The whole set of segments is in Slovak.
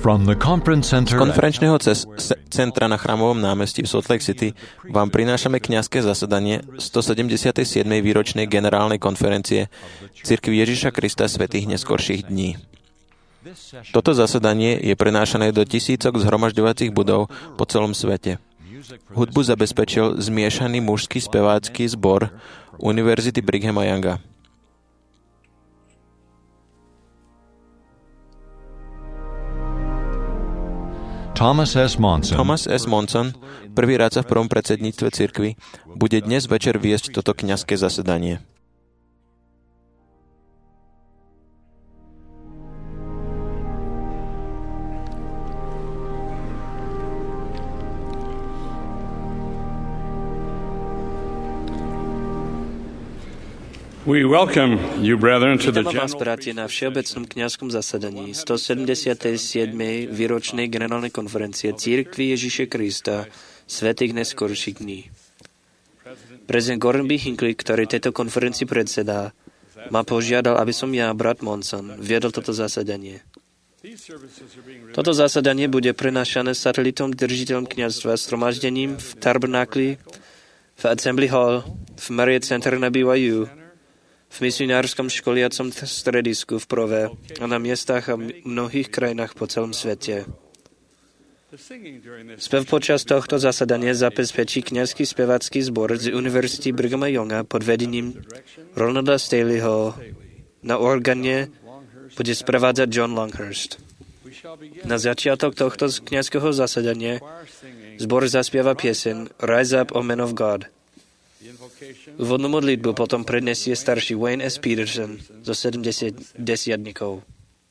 Z konferenčného centra na Chrámovom námestí v Salt Lake City vám prinášame kňazské zasadanie 177. výročnej generálnej konferencie Cirkvi Ježiša Krista svätých neskorších dní. Toto zasadanie je prenášané do tisícok zhromažďovacích budov po celom svete. Hudbu zabezpečil zmiešaný mužský spevácky zbor Univerzity Brighama Younga. Thomas S. Monson, prvý rádca v prvom predsedníctve cirkvi, bude dnes večer viesť toto kňazské zasedanie. Vítam vás, bratia, na Všeobecnom kňazskom zasadaní 177. výročnej generálnej konferencie Cirkvi Ježiša Krista svätých neskorších dní. Prezident Gordon B. Hinckley, ktorý tejto konferencii predsedá, ma požiadal, aby som ja, brat Monson, viedol toto zasadanie. Toto zasadanie bude prenášané satelitom držiteľom kňazstva shromaždením v Tabernakli, v Assembly Hall, v Marriott Center na BYU, v misionárskom školiacom stredisku v Prove a na miestach a mnohých krajinách po celom svete. Spev počas tohto zasadania zabezpečí kňazský spevácky zbor z Univerzity Brighama Younga pod vedením Ronalda Staleyho. Na organe bude sprevádzať John Longhurst. Na začiatok tohto kňazského zasadania zbor zaspieva pieseň Rise Up, O Man of God. Úvodnú modlitbu potom predniesie starší Wayne S. Peterson zo 70 desiatnikov.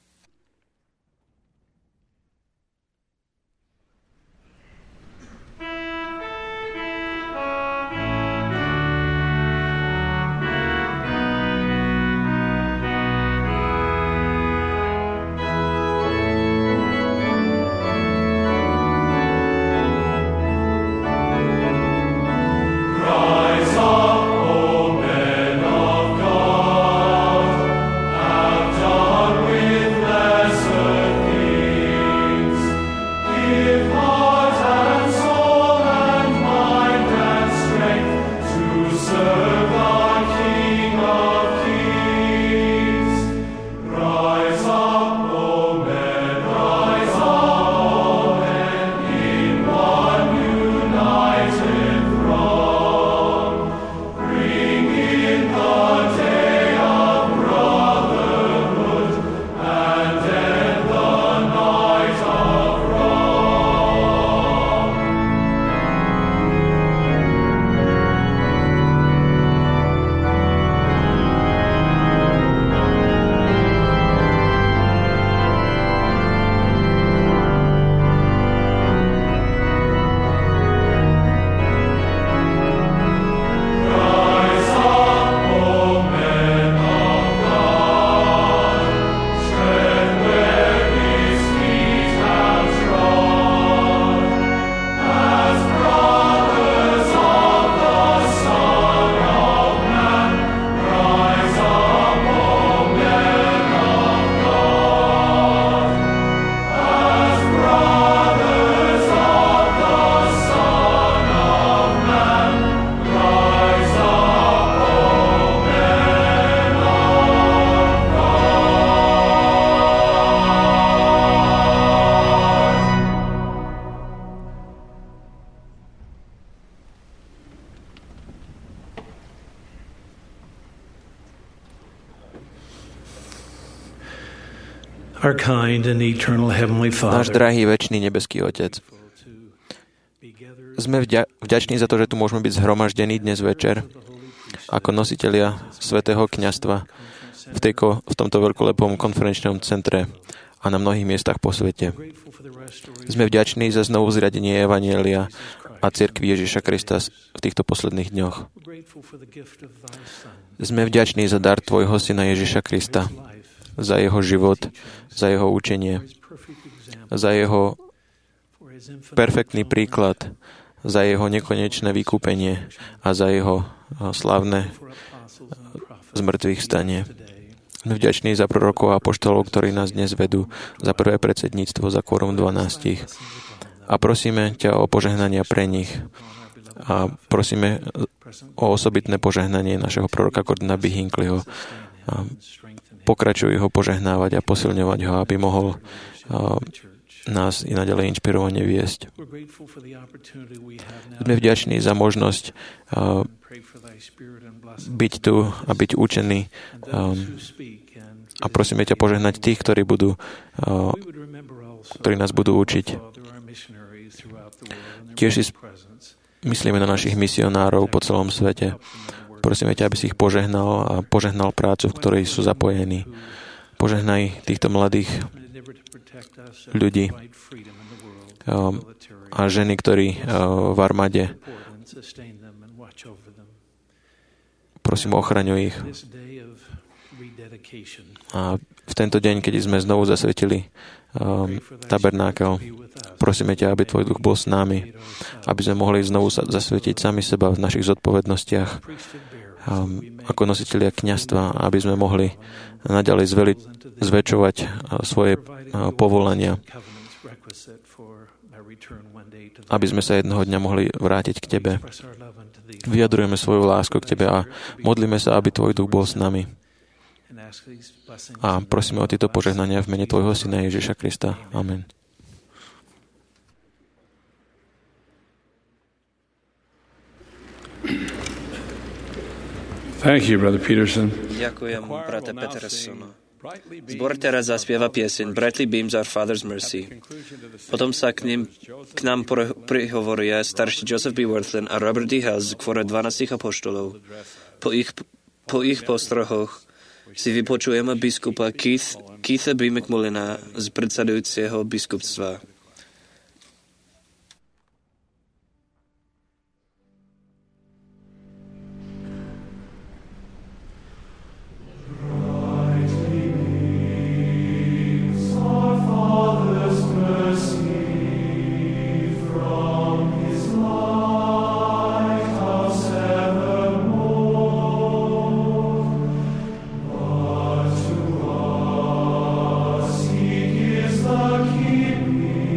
Náš drahý večný nebeský Otec, sme vďační za to, že tu môžeme byť zhromaždení dnes večer ako nositelia svätého kňazstva v tomto veľkolepom konferenčnom centre a na mnohých miestach po svete. Sme vďační za znovu zriadenie Evanjelia a cirkvi Ježiša Krista v týchto posledných dňoch. Sme vďační za dar Tvojho Syna Ježiša Krista, za jeho život, za jeho učenie, za jeho perfektný príklad, za jeho nekonečné vykúpenie a za jeho slávne zmrtvých stanie. Sme vďační za prorokov a apoštolov, ktorí nás dnes vedú, za prvé predsedníctvo, za kvorum 12. A prosíme ťa o požehnania pre nich. A prosíme o osobitné požehnanie našeho proroka Gordona B. Hinckleyho. Pokračuj ho požehnávať a posilňovať ho, aby mohol nás i naďalej inšpirovane viesť. Sme vďační za možnosť byť tu a byť učený a prosíme ťa požehnať tých, ktorí nás budú učiť. Tiež si myslíme na našich misionárov po celom svete. Prosíme ťa, aby si ich požehnal a požehnal prácu, v ktorej sú zapojení. Požehnaj týchto mladých ľudí a ženy, ktorí v armáde. Prosím, ochraňuj ich. A v tento deň, keď sme znovu zasvetili tabernákel, prosíme ťa, aby tvoj duch bol s nami, aby sme mohli znovu zasvetiť sami seba v našich zodpovednostiach ako nositelia kňazstva, aby sme mohli naďalej zväčšovať svoje povolania, aby sme sa jedného dňa mohli vrátiť k tebe. Vyjadrujeme svoju lásku k tebe a modlíme sa, aby tvoj duch bol s nami. A prosíme o tieto požehnania v mene tvojho syna Ježiša Krista. Amen. Thank you, Brother Peterson. Ďakujem, brate Peterson. Zbor teraz zaspieva pieseň Brightly Beams Our Father's Mercy. Potom sa k nám prihovoria starší Joseph B. Worthland a Robert D. Hales z kvora 12 apoštolov. Po ich postrohoch si vypočujeme biskupa Keitha B. McMullina z predsedujúceho biskupstva. Keep me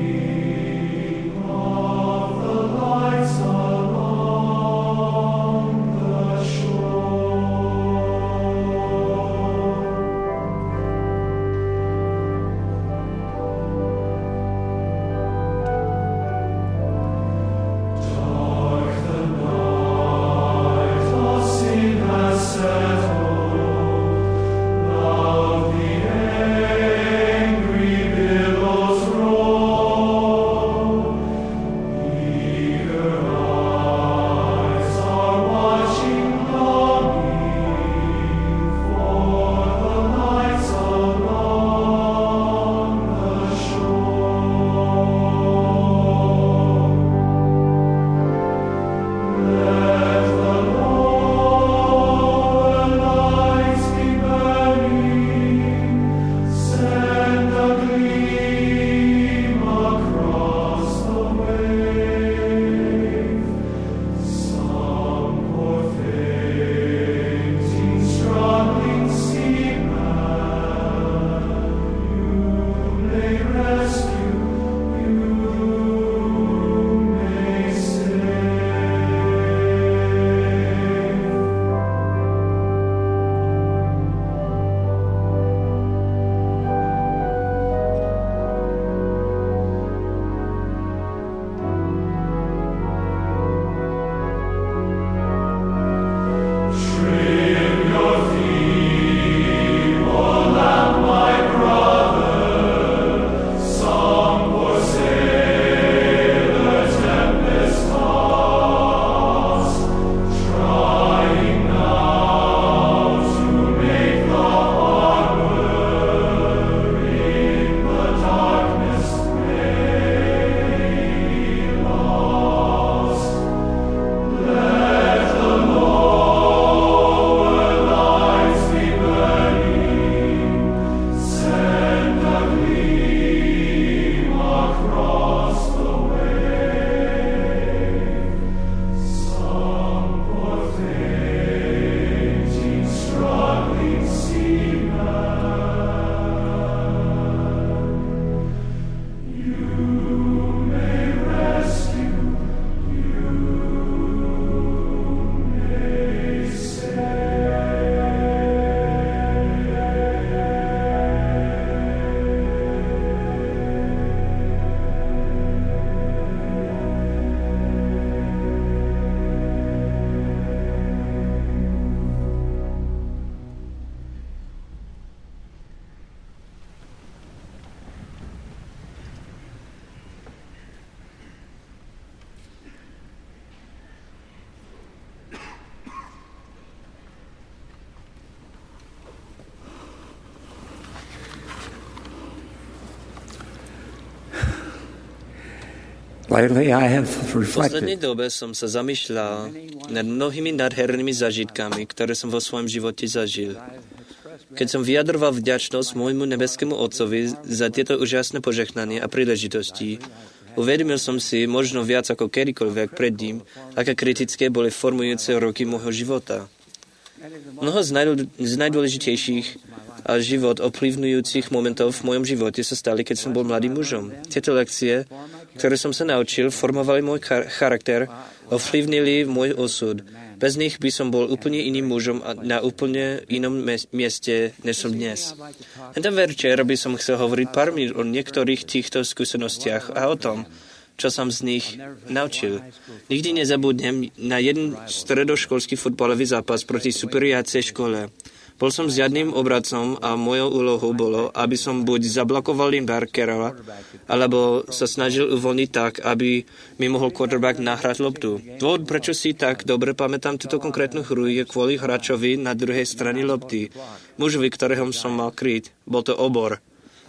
V poslednej dobe som sa zamýšľal nad mnohými nádhernými zážitkami, ktoré som vo svojom živote zažil. Keď som vyjadroval vďačnosť môjmu nebeskému Otcovi za tieto úžasné požehnania a príležitosti, uvedomil som si možno viac ako kedykoľvek predtým, aké kritické boli formujúce roky môjho života. Mnoho z najdôležitejších a život ovplyvňujúcich momentov v mojom živote sa stali, keď som bol mladým mužom. Tieto lekcie, ktoré som sa naučil, formovali môj charakter, ovplyvnili môj osud. Bez nich by som bol úplne iným mužom na úplne inom mieste, než som dnes. Tento večer by som chcel hovoriť pár minút o niektorých týchto skúsenostiach a o tom, čo som z nich naučil. Nikdy nezabudnem na jeden stredoškolský futbalový zápas proti superiacej škole. Bol som s žiadnym obradcom a mojou úlohou bolo, aby som buď zablokoval linebackera, alebo sa snažil uvoľniť tak, aby mi mohol quarterback nahrať loptu. Dôvod, prečo si tak dobre pamätám túto konkrétnu hru, je kvôli hráčovi na druhej strane lopty. Mužovi, ktorého som mal kryť. Bol to obor.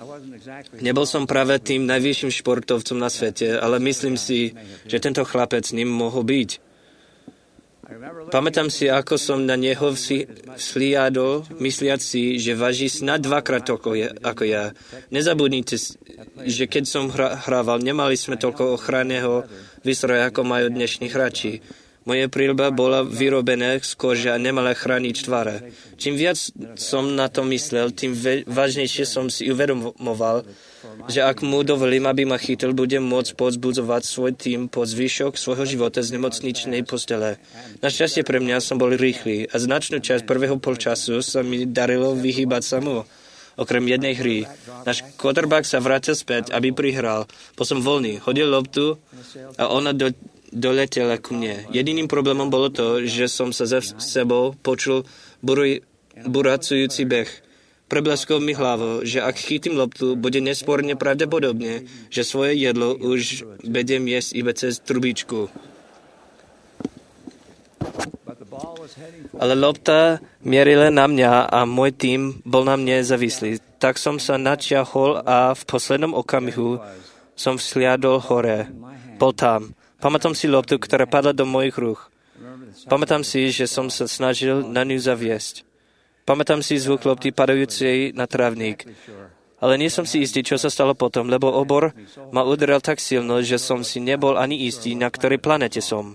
Nebol som práve tým najvyšším športovcom na svete, ale myslím si, že tento chlapec ním mohol byť. Pamätám si, ako som na neho vzhliadol, mysliac si, že váži snad dvakrát toľko ako ja. Nezabudnite, že keď som hrával, nemali sme toľko ochranného výstroja, ako majú dnešní hráči. Moje príľba bola vyrobená z kože a nemala chrániť tváre. Čím viac som na to myslel, tým vážnejšie som si uvedomoval, že ak mu dovolím, aby ma chytil, budem môcť povzbudzovať svoj tým po zvyšok svojho života z nemocničnej postele. Našťastie pre mňa som bol rýchly a značnú časť prvého polčasu sa mi darilo vyhýbať sa mu. Okrem jednej hry. Náš quarterback sa vrátil späť, aby prihral. Bol som voľný, hodil loptu a ona doletela ku mne. Jediným problémom bolo to, že som sa za sebou počul buracujúci beh. Prebleskol mi hlavu, že ak chytím loptu, bude nesporne pravdepodobne, že svoje jedlo už budem jesť iba cez trubičku. Ale lopta mierila na mňa a môj tím bol na mne závislý. Tak som sa naťahol a v poslednom okamihu som vzhliadol hore. Bol tam. Pamätám si loptu, ktorá padla do mojich rúk. Pamätám si, že som sa snažil na ňu zaviesť. Pamätám si zvuk lopty padajúcej na trávnik. Ale nie som si istý, čo sa stalo potom, lebo obor ma uderal tak silno, že som si nebol ani istý, na ktorej planete som.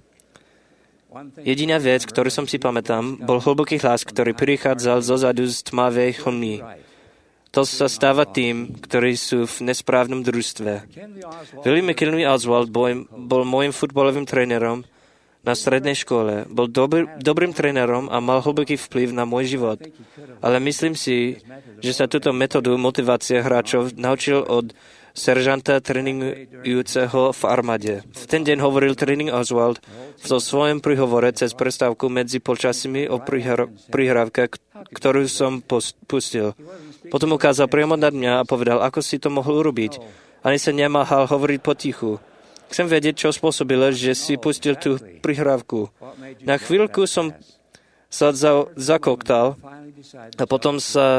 Jediná vec, ktorú som si pamätám, bol hlboký hlas, ktorý prichádzal zozadu z tmavej chlmy. To sa stáva tým, ktorí sú v nesprávnom družstve. Willie McKinley Oswald bol môjim futbalovým trénerom na strednej škole. Bol dobrým trénerom a mal hlboký vplyv na môj život. Ale myslím si, že sa túto metódu motivácie hráčov naučil od seržanta tréningujúceho v armáde. V ten deň hovoril tréning Oswald vo svojom príhovore cez prestávku medzi polčasmi o prihrávke, ktorú som pustil. Potom ukázal priamo na mňa a povedal, ako si to mohol urobiť. Ani sa nemáhal hovoriť potichu. Chcem vedieť, čo spôsobilo, že si pustil tú prihrávku. Na chvíľku som sa zakoktal a potom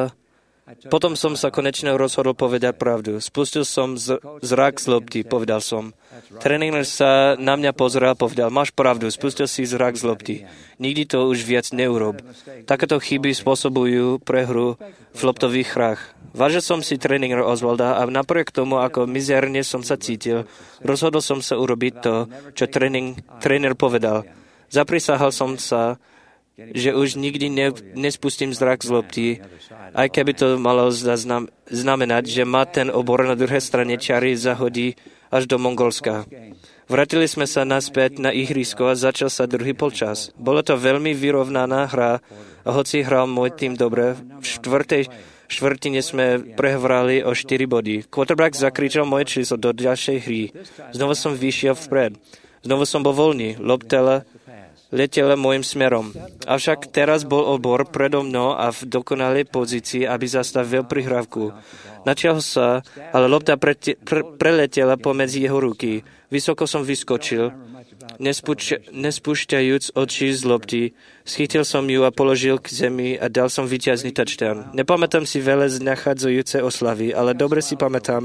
som sa konečne rozhodol povedať pravdu. Spustil som zrak z lopty, povedal som. Tréner sa na mňa pozrel a povedal, máš pravdu, spustil si zrak z lopty. Nikdy to už viac neurob. Takéto chyby spôsobujú prehru v loptových hrách. Vážil som si tréninga Oswalda a napriek tomu, ako mizerne som sa cítil, rozhodol som sa urobiť to, čo tréner povedal. Zaprisahal som sa, že už nikdy nespustím zrak z lopty, aj keby to malo znamenať, že ma ten obor na druhej strane čiary zahodí až do Mongolska. Vrátili sme sa naspäť na ihrisko a začal sa druhý polčas. Bolo to veľmi vyrovnaná hra a hoci hral môj tým dobre, v štvrtine sme prehrali o 4 body. Quarterback zakričal moje číslo do ďalšej hry. Znovu som vyšiel vpred. Znovu som bol voľný. Lopta letela môjim smerom. Avšak teraz bol obor predo mnou a v dokonalej pozícii, aby zastavil prihrávku. Načiahol sa, ale lopta preletela pomedzi jeho ruky. Vysoko som vyskočil, nespúšťajúc oči z lopty. Schytil som ju a položil k zemi a dal som víťazný touchdown. Nepamätám si veľa z nachádzajúce oslavy, ale dobre si pamätám,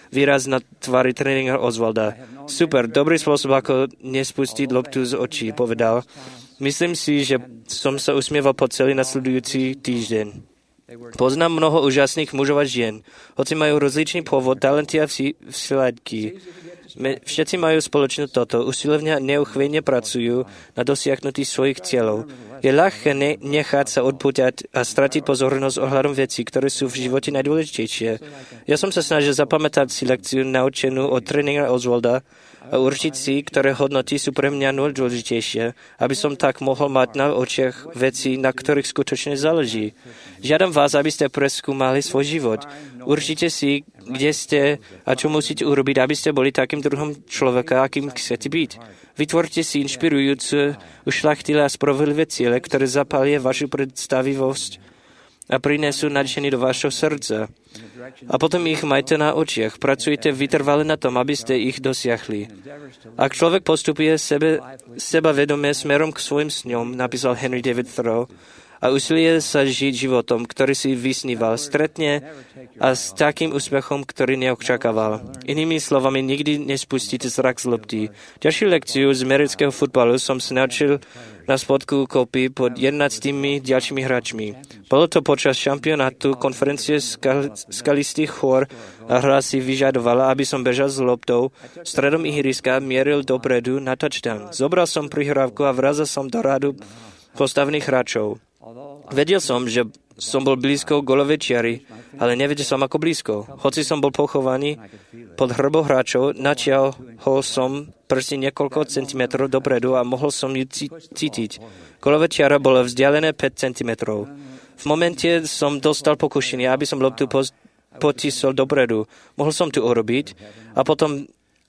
výraz na tvári trénera Oswalda. Super, dobrý spôsob, ako nespustiť loptu z očí, povedal. Myslím si, že som sa usmieval po celý nasledujúci týždeň. Poznám mnoho úžasných mužov a žien, hoci majú rozličný pôvod, talenty a vzhľadky. Všetci majú spoločné toto, usilovne a neuchvejne pracujú na dosiahnutí svojich cieľov. Je ľahké nechať sa odpútať a stratiť pozornosť ohľadom vecí, ktoré sú v živote najdôležitejšie. Ja som sa snažil zapamätať si lekciu naučenú od trénera Oswalda a určiť si, ktoré hodnoty sú pre mňa najdôležitejšie, aby som tak mohol mať na očiach veci, na ktorých skutočne záleží. Žiadam vás, aby ste preskúmali svoj život. Určite si, kde ste a čo musíte urobiť, aby ste boli takým druhom človeka, akým chcete byť. Vytvorte si inšpirujúce, ušľachtilé a spravodlivé ciele, ktoré zapália vašu predstavivosť a prinesú nadšenie do vašho srdca. A potom ich majte na očiach. Pracujte vytrvale na tom, aby ste ich dosiahli. Ak človek postupuje sebavedomie smerom k svojim sňom, napísal Henry David Thoreau, a usilie sa žiť životom, ktorý si vysníval, stretne a s takým úspechom, ktorý neočakával. Inými slovami, nikdy nespustíte zrak z lopty. Ďalšiu lekciu z amerického futbalu som si naučil na spodku kopy pod 11 ďalšími hráčmi. Bolo to počas šampionátu konferencie skalistých chôr a hra si vyžadovala, aby som bežal s loptou stredom ihriska, mieril dopredu na touchdown. Zobral som prihrávku a vrazil som do radu postavených hráčov. Vedel som, že som bol blízko golovej čiary, ale nevedel som ako blízko. Hoci som bol pochovaný pod hrbou hráčov, natiahol som prsty niekoľko centimetrov dopredu a mohol som ju cítiť. Golová čiara bola vzdialené 5 centimetrov. V momente som dostal pokušenie, aby som loptu potisol dopredu. Mohol som tu urobiť a potom,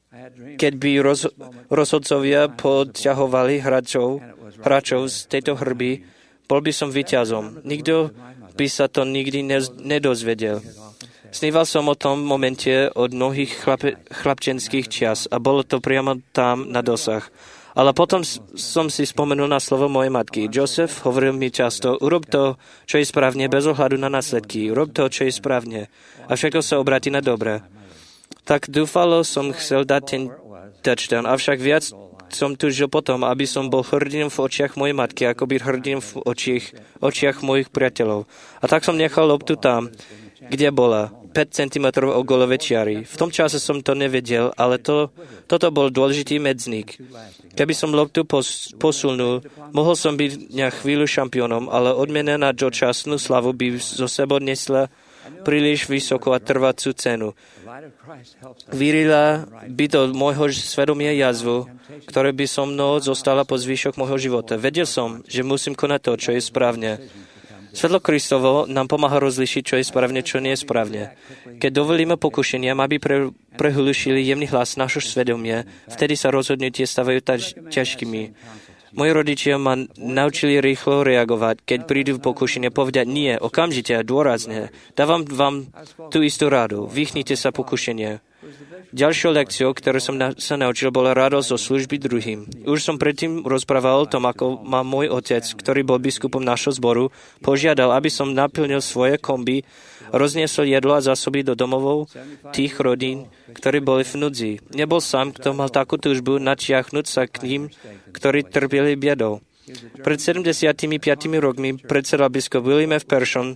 keď by rozhodcovia podťahovali hráčov z tejto hrby, bol by som víťazom. Nikto by sa to nikdy nedozvedel. Sníval som o tom momente od mnohých chlapčenských čias a bolo to priamo tam na dosah. Ale potom som si spomenul na slovo mojej matky. Joseph hovoril mi často, urob to, čo je správne, bez ohľadu na následky. Urob to, čo je správne. A všetko sa obráti na dobré. Tak dúfalo som chcel dať ten touchdown, avšak viac som túžil potom, aby som bol hrdinom v očiach mojej matky, ako byť hrdinom v očiach mojich priateľov. A tak som nechal loptu tam, kde bola, 5 cm o golovej čiary. V tom čase som to nevedel, ale toto bol dôležitý medzník. Keby som loptu posunul, mohol som byť na chvíľu šampiónom, ale odmena na dočasnú slavu by zo sebou nesla príliš vysokú a trvacú cenu. Vyrila by do môjho svedomia jazvu, ktoré by so mnou zostala po zvyšok môjho života. Vedel som, že musím konať to, čo je správne. Svetlo Kristovo nám pomáha rozlišiť, čo je správne, čo nie je správne. Keď dovolíme pokušeniam, aby prehlušili jemný hlas našho svedomia, vtedy sa rozhodnutie stavajú ťažkými. Moji rodičia ma naučili rýchlo reagovať, keď prídu v pokušenie, povedať nie, okamžite a dôrazne. Dávam vám tú istú radu. Vychnite sa pokušenie. Ďalšou lekciou, ktorú som sa naučil, bola radosť zo služby druhým. Už som predtým rozprával o tom, ako ma môj otec, ktorý bol biskupom nášho zboru, požiadal, aby som naplnil svoje komby, rozniesol jedlo a zásoby do domovov tých rodín, ktorí boli v núdzi. Nebol sám, kto mal takú túžbu natiahnuť sa k ním, ktorí trpeli biedou. Pred 75 rokmi predsedal biskup William F. Persson,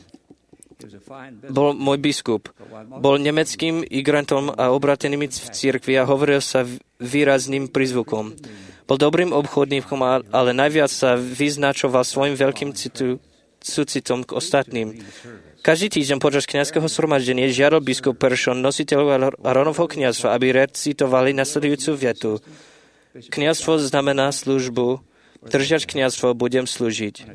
bol môj biskup. Bol nemeckým igrantom a obrateným v cirkvi a hovoril sa výrazným prízvukom. Bol dobrým obchodníkom, ale najviac sa vyznačoval svojim veľkým súcitom k ostatným. Každý týždeň počas kňazského zhromaždenia žiadal biskup Persson nositeľov Arónovho kňazstva, aby recitovali nasledujúcu vetu. Kňazstvo znamená službu, držať kňazstvo budem slúžiť.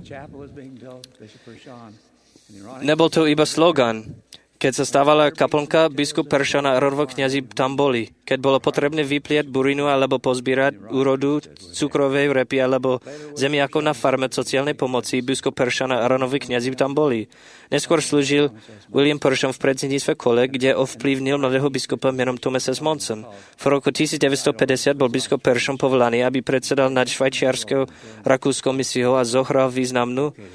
Nebol to iba slogan. Keď sa stávala kaplnka, biskup Persson a Arónovo kňazi tam boli. Keď bolo potrebné vypliať burinu alebo pozbierať úrodu cukrovej repy alebo zemiakov na farme sociálnej pomoci, biskup Persson a Arónovi kňazi tam boli. Neskôr slúžil William Persson v predsedníctve kole, kde ovplyvnil mladého biskupa menom Thomas S. Monson. V roku 1950 bol biskup Persson povolaný, aby predsedal nad švajčiarskou rakúskou misiou a zohral významnú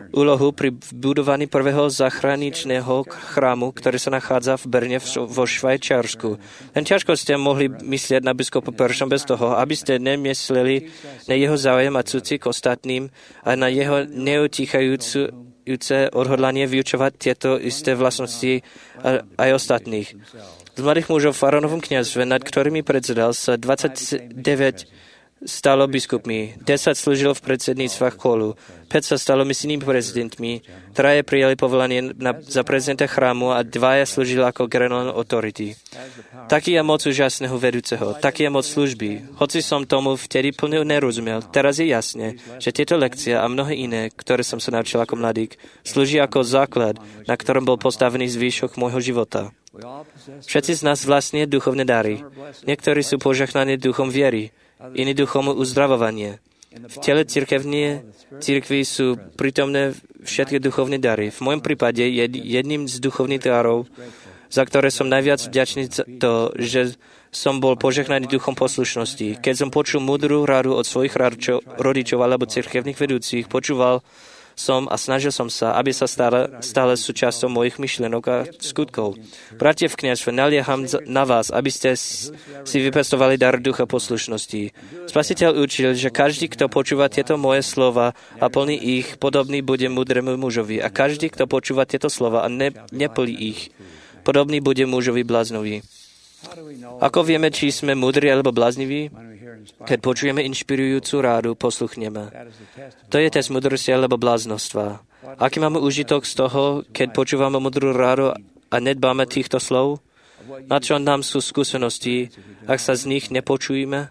úlohu pri budovaní prvého záchraničného chrámu, ktorý sa nachádza v Berne vo Švajčiarsku. Len ťažko ste mohli myslieť na biskupa Perša bez toho, aby ste nemysleli na jeho záujem a cúci k ostatným a na jeho neutíchajúce odhodlanie vyučovať tieto isté vlastnosti aj ostatných. Z mladých mužov v Faraonovom kňazstve, nad ktorými predsedal, sa 29 stalo biskupmi, 10 slúžilo v predsedníctvách kolu, 5 sa stalo misijnými prezidentmi, 3 prijali povolanie za prezidenta chrámu a 2 slúžili ako generálne autority. Taký je moc úžasného vedúceho, taký je moc služby. Hoci som tomu vtedy plne nerozumel, teraz je jasné, že tieto lekcie a mnohé iné, ktoré som sa naučil ako mladík, slúžia ako základ, na ktorom bol postavený zvyšok môjho života. Všetci z nás vlastne duchovné dary. Niektorí sú požehnaní duchom viery, iný duchom uzdravovanie. V tele cirkvi sú prítomné všetky duchovné dary. V môjom prípade jedným z duchovných darov, za ktoré som najviac vďačný za to, že som bol požehnaný duchom poslušnosti. Keď som počul múdru radu od svojich rodičov alebo cirkevných vedúcich, počúval som a snažil som sa, aby sa stále súčasťou mojich myšlienok a skutkov. Bratia v kňazstve, nalieham na vás, aby ste si vypestovali dar ducha poslušnosti. Spasiteľ učil, že každý, kto počúva tieto moje slova a plní ich, podobný bude múdremu mužovi. A každý, kto počúva tieto slova a neplní ich, podobný bude mužovi bláznovi. Ako vieme, či sme múdri alebo blázniví? Keď počujeme inšpirujúcu rádu, posluchneme. To je test múdrosti alebo bláznostva. Aký máme užitok z toho, keď počúvame múdru rádu a nedbáme týchto slov? Na čo nám sú skúsenosti, ak sa z nich nepoučíme?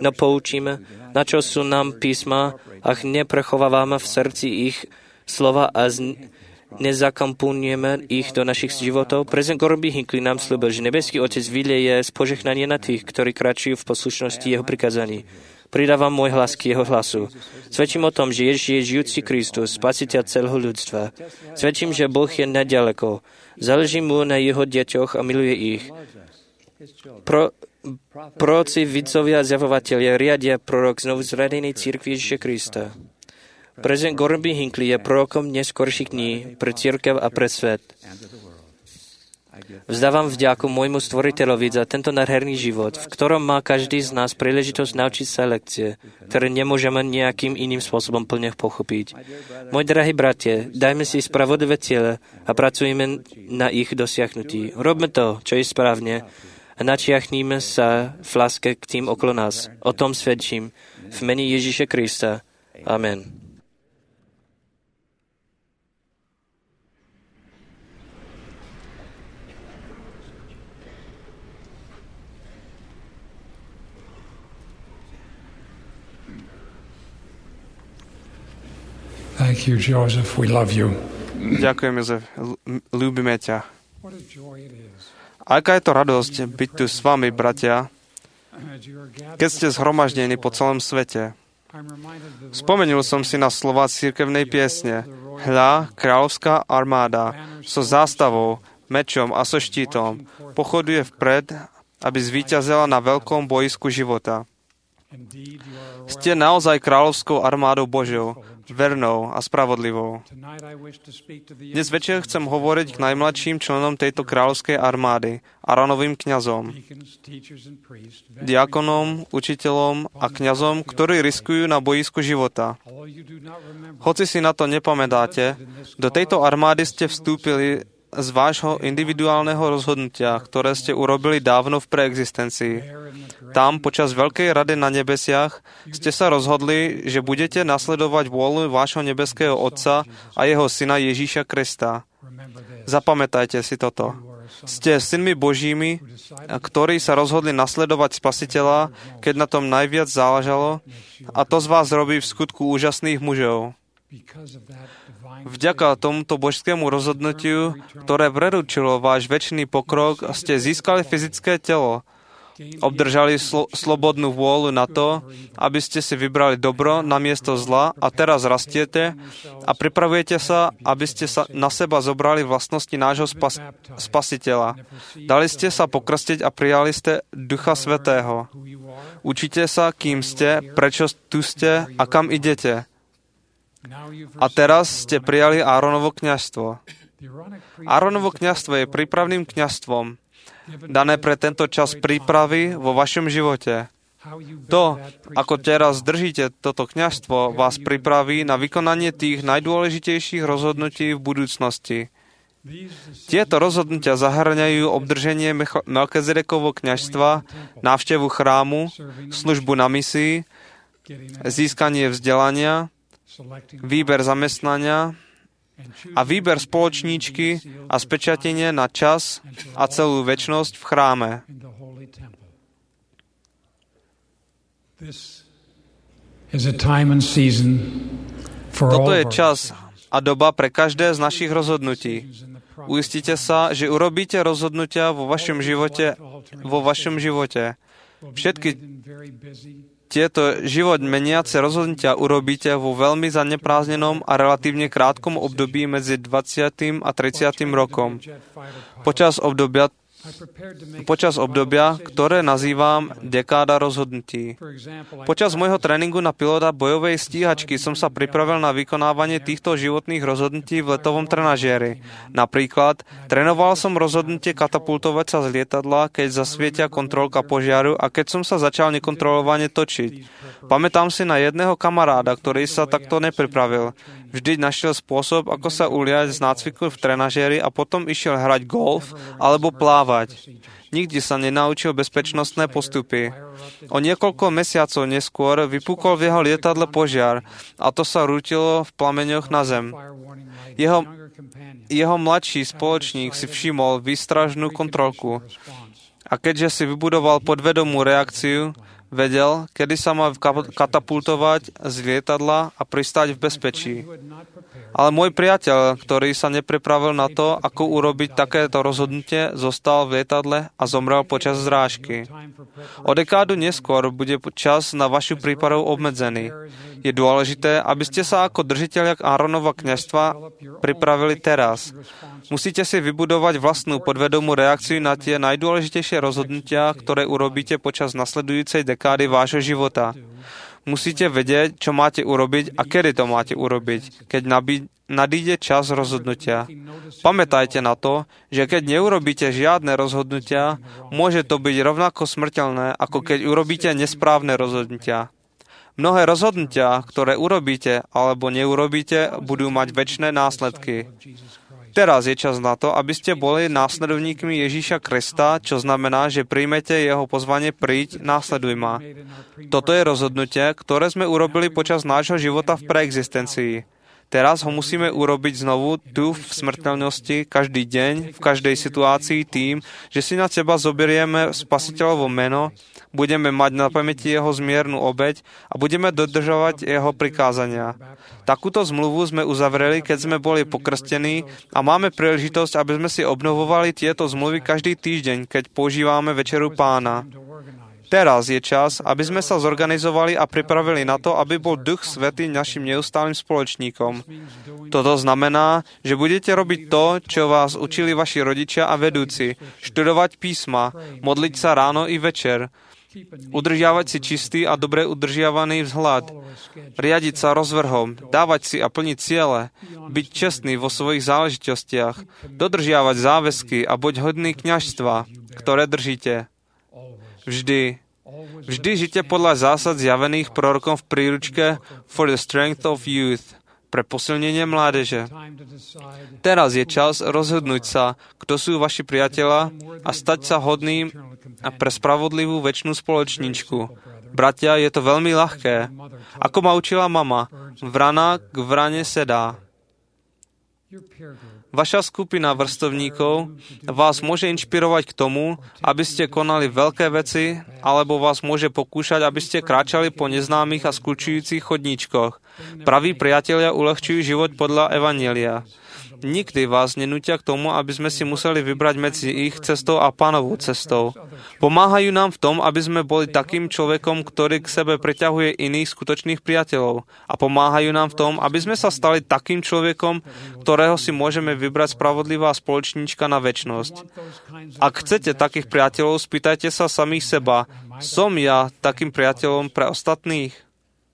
Na čo sú nám písma, ak neprechovávame v srdci ich slova a nezakomponujeme ich do našich životov? Prezident Gordon B. Hinckley nám slúbil, že nebeský Otec vyleje požehnanie na tých, ktorí kračujú v poslušnosti jeho prikazaní. Pridávam môj hlas k jeho hlasu. Svedčím o tom, že Ježiš je žijúci Kristus, spasiteľ celého ľudstva. Svedčím, že Boh je naďaleko. Záleží mu na jeho deťoch a miluje ich. Proroci, vidcovia a zjavovatelia riadia prorok znovu zradenej cirkvi Ježiša Krista. Prezident Gordon B. Hinckley je prorokom neskorších dní pre cirkev a pre svet. Vzdávam vďaku môjmu stvoriteľovi za tento nádherný život, v ktorom má každý z nás príležitosť naučiť sa lekcie, ktoré nemôžeme nejakým iným spôsobom plne pochopiť. Moji drahí bratia, dajme si spravodlivé ciele a pracujeme na ich dosiahnutí. Robme to, čo je správne, a načiachníme sa v láske k tým okolo nás. O tom svedčím v mene Ježiša Krista. Amen. Thank you, Joseph. We love you. Ďakujem, Jozef. Ľúbime ťa. Aká je to radosť byť tu s vami, bratia, keď ste zhromaždení po celom svete. Spomenul som si na slova cirkevnej piesne. Hľa, kráľovská armáda so zástavou, mečom a so štítom pochoduje vpred, aby zvíťazila na veľkom bojisku života. Ste naozaj kráľovskou armádou Božou, vernou a spravodlivou. Dnes večer chcem hovoriť k najmladším členom tejto kráľovskej armády, Áronovým kňazom, diakonom, učiteľom a kňazom, ktorí riskujú na bojisku života. Hoci si na to nepamätáte, do tejto armády ste vstúpili z vášho individuálneho rozhodnutia, ktoré ste urobili dávno v preexistencii. Tam, počas Veľkej rady na nebesiach, ste sa rozhodli, že budete nasledovať vôľu vášho nebeského Otca a jeho Syna Ježíša Krista. Zapamätajte si toto. Ste synmi Božími, ktorí sa rozhodli nasledovať Spasiteľa, keď na tom najviac záležalo, a to z vás robí v skutku úžasných mužov. Vďaka tomuto božskému rozhodnutiu, ktoré preručilo váš večný pokrok, ste získali fyzické telo, obdržali slobodnú vôľu na to, aby ste si vybrali dobro namiesto zla a teraz rastiete a pripravujete sa, aby ste sa na seba zobrali vlastnosti nášho Spasiteľa. Dali ste sa pokrstiť a prijali ste Ducha Svätého. Učite sa, kým ste, prečo tu ste a kam idete. A teraz ste prijali Áronovo kňazstvo. Áronovo kňazstvo je prípravným kňazstvom, dané pre tento čas prípravy vo vašom živote. To, ako teraz držíte toto kňazstvo, vás pripraví na vykonanie tých najdôležitejších rozhodnutí v budúcnosti. Tieto rozhodnutia zahŕňajú obdrženie Melchizedekovho kňazstva, návštevu chrámu, službu na misii, získanie vzdelania, výber zamestnania a výber spoločníčky a spečatenie na čas a celú večnosť v chráme. Toto je čas a doba pre každé z našich rozhodnutí. Uistite sa, že urobíte rozhodnutia vo vašom živote. Všetky tieto život meniace rozhodnutia urobíte vo veľmi zaneprázdnenom a relatívne krátkom období medzi 20. a 30. rokom. Počas obdobia, ktoré nazývam dekáda rozhodnutí. Počas môjho tréningu na pilota bojovej stíhačky som sa pripravil na vykonávanie týchto životných rozhodnutí v letovom trenažieri. Napríklad, trénoval som rozhodnutie katapultovať sa z lietadla, keď zasvietia kontrolka požiaru a keď som sa začal nekontrolovane točiť. Pamätám si na jedného kamaráda, ktorý sa takto nepripravil. Vždy našiel spôsob, ako sa uliať z nácviku v trenažieri a potom išiel hrať golf alebo plávať. Nikdy sa nenaučil bezpečnostné postupy. O niekoľko mesiacov neskôr vypukol v jeho lietadle požiar a to sa rútilo v plameňoch na zem. Jeho mladší spoločník si všimol výstražnú kontrolku a keďže si vybudoval podvedomú reakciu, vedel, kedy sa má katapultovať z lietadla a pristáť v bezpečí. Ale môj priateľ, ktorý sa nepripravil na to, ako urobiť takéto rozhodnutie, zostal v lietadle a zomrel počas zrážky. O dekádu neskôr bude čas na vašu prípravu obmedzený. Je dôležité, aby ste sa ako držiteľia Áronova kňazstva pripravili teraz. Musíte si vybudovať vlastnú podvedomú reakciu na tie najdôležitejšie rozhodnutia, ktoré urobíte počas nasledujúcej dekády vášho života. Musíte vedieť, čo máte urobiť a kedy to máte urobiť, keď nadíde čas rozhodnutia. Pamätajte na to, že keď neurobíte žiadne rozhodnutia, môže to byť rovnako smrteľné, ako keď urobíte nesprávne rozhodnutia. Mnohé rozhodnutia, ktoré urobíte alebo neurobíte, budú mať večné následky. Teraz je čas na to, aby ste boli následovníkmi Ježíša Krista, čo znamená, že príjmete jeho pozvanie príď, následuj ma. Toto je rozhodnutie, ktoré sme urobili počas nášho života v preexistencii. Teraz ho musíme urobiť znovu tu v smrteľnosti, každý deň, v každej situácii tým, že si na seba zoberieme Spasiteľovo meno, budeme mať na pamäti jeho zmiernu obeť a budeme dodržovať jeho prikázania. Takúto zmluvu sme uzavreli, keď sme boli pokrstení a máme príležitosť, aby sme si obnovovali tieto zmluvy každý týždeň, keď používame Večeru Pána. Teraz je čas, aby sme sa zorganizovali a pripravili na to, aby bol Duch Svätý našim neustálym spoločníkom. Toto znamená, že budete robiť to, čo vás učili vaši rodičia a vedúci, študovať písma, modliť sa ráno i večer, udržiavať si čistý a dobre udržiavaný vzhľad, riadiť sa rozvrhom, dávať si a plniť ciele, byť čestný vo svojich záležitostiach, dodržiavať záväzky a buď hodný kňazstva, ktoré držíte. Vždy žite podľa zásad zjavených prorokom v príručke For the Strength of Youth, pre posilnenie mládeže. Teraz je čas rozhodnúť sa, kto sú vaši priatelia a stať sa hodným a pre spravodlivú večnú spoločničku. Bratia, je to veľmi ľahké. Ako ma učila mama, vrana k vrane sedá. Vaša skupina vrstovníkov vás môže inšpirovať k tomu, aby ste konali veľké veci, alebo vás môže pokúšať, aby ste kráčali po neznámych a skľučujúcich chodníčkoch. Praví priatelia uľahčujú život podľa evanjelia. Nikdy vás nenútia k tomu, aby sme si museli vybrať medzi ich cestou a Pánovou cestou. Pomáhajú nám v tom, aby sme boli takým človekom, ktorý k sebe priťahuje iných skutočných priateľov. A pomáhajú nám v tom, aby sme sa stali takým človekom, ktorého si môžeme vybrať spravodlivá spoločníčka na večnosť. Ak chcete takých priateľov, spýtajte sa samých seba, som ja takým priateľom pre ostatných?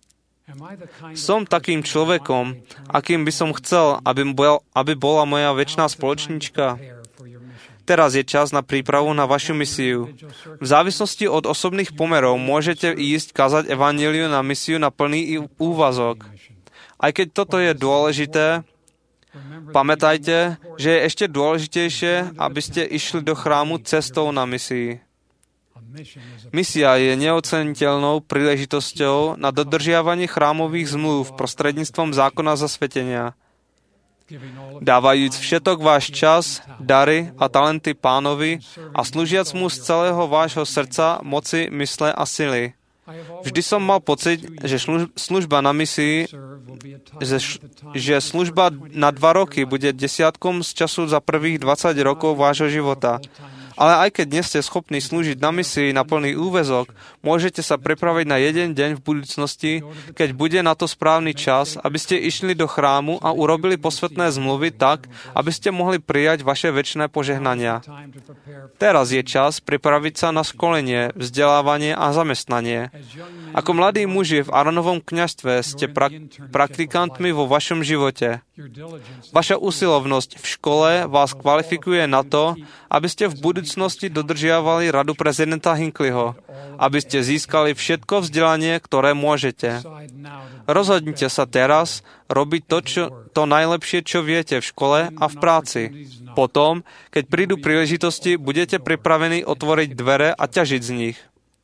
Som takým človekom, akým by som chcel, aby bola moja večná spoločnička? Teraz je čas na prípravu na vašu misiu. V závislosti od osobných pomerov môžete ísť kázať evanjeliu na misiu na plný úvazok. Aj keď toto je dôležité, pamätajte, že je ešte dôležitejšie, aby ste išli do chrámu cestou na misii. Misia je neoceniteľnou príležitosťou na dodržiavanie chrámových zmluv prostredníctvom zákona zasvetenia. Dávajúc všetok váš čas, dary a talenty Pánovi a slúžiac mu z celého vášho srdca, moci, mysle a sily. Vždy som mal pocit, že služba na misii, že služba na 2 roky bude desiatkom z času za prvých 20 rokov vášho života. Ale aj keď nie ste schopní slúžiť na misii na plný úväzok, môžete sa pripraviť na jeden deň v budúcnosti, keď bude na to správny čas, aby ste išli do chrámu a urobili posvätné zmluvy tak, aby ste mohli prijať vaše večné požehnania. Teraz je čas pripraviť sa na školenie, vzdelávanie a zamestnanie. Ako mladí muži v Áronovom kňazstve ste praktikantmi vo vašom živote. Vaša usilovnosť v škole vás kvalifikuje na to, aby ste v budúcnosti dodržiavali radu prezidenta Hinckleyho, aby ste získali všetko vzdelanie, ktoré môžete. Rozhodnite sa teraz robiť to najlepšie, čo viete v škole a v práci. Potom, keď prídu príležitosti, budete pripravení otvoriť dvere a ťažiť z nich.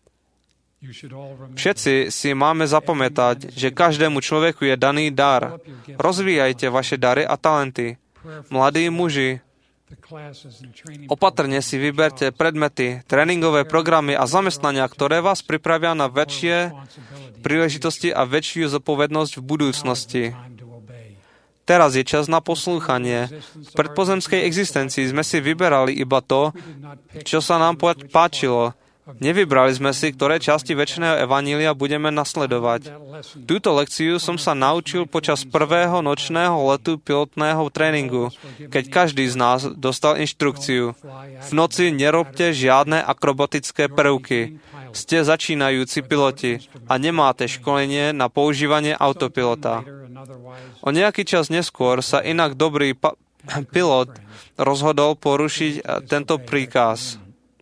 Všetci si máme zapamätať, že každému človeku je daný dar. Rozvíjajte vaše dary a talenty. Mladí muži, opatrne si vyberte predmety, tréningové programy a zamestnania, ktoré vás pripravia na väčšie príležitosti a väčšiu zodpovednosť v budúcnosti. Teraz je čas na poslúchanie. V predpozemskej existencii sme si vyberali iba to, čo sa nám páčilo. Nevybrali sme si, ktoré časti večného evanília budeme nasledovať. Túto lekciu som sa naučil počas prvého nočného letu pilotného tréningu, keď každý z nás dostal inštrukciu. V noci nerobte žiadne akrobatické prvky. Ste začínajúci piloti a nemáte školenie na používanie autopilota. O nejaký čas neskôr sa inak dobrý pilot rozhodol porušiť tento príkaz.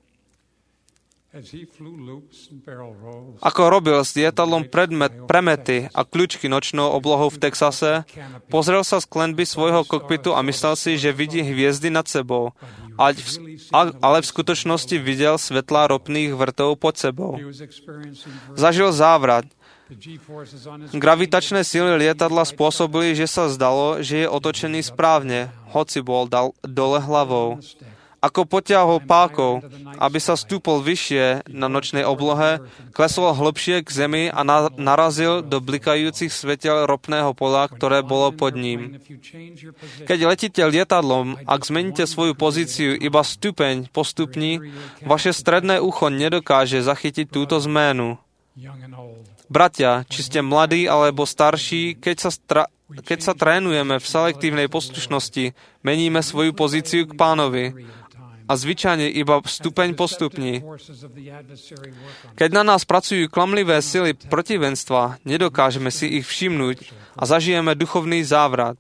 Ako robil s lietadlom premety a kľúčky nočnou oblohou v Texase, pozrel sa z klenby svojho kokpitu a myslel si, že vidí hviezdy nad sebou, ale v skutočnosti videl svetlá ropných vrtov pod sebou. Zažil závrat. Gravitačné sily lietadla spôsobili, že sa zdalo, že je otočený správne, hoci bol dole hlavou. Ako potiahol pákov, aby sa stúpol vyššie na nočnej oblohe, klesol hlbšie k zemi a narazil do blikajúcich svetiel ropného pola, ktoré bolo pod ním. Keď letíte lietadlom, ak zmeníte svoju pozíciu iba stupeň po stupni, vaše stredné ucho nedokáže zachytiť túto zmenu. Bratia, či ste mladí alebo starší, keď sa trénujeme v selektívnej poslušnosti, meníme svoju pozíciu k Pánovi. A zvyčajne iba stupeň po stupni. Keď na nás pracujú klamlivé sily protivenstva, nedokážeme si ich všimnúť a zažijeme duchovný závrat.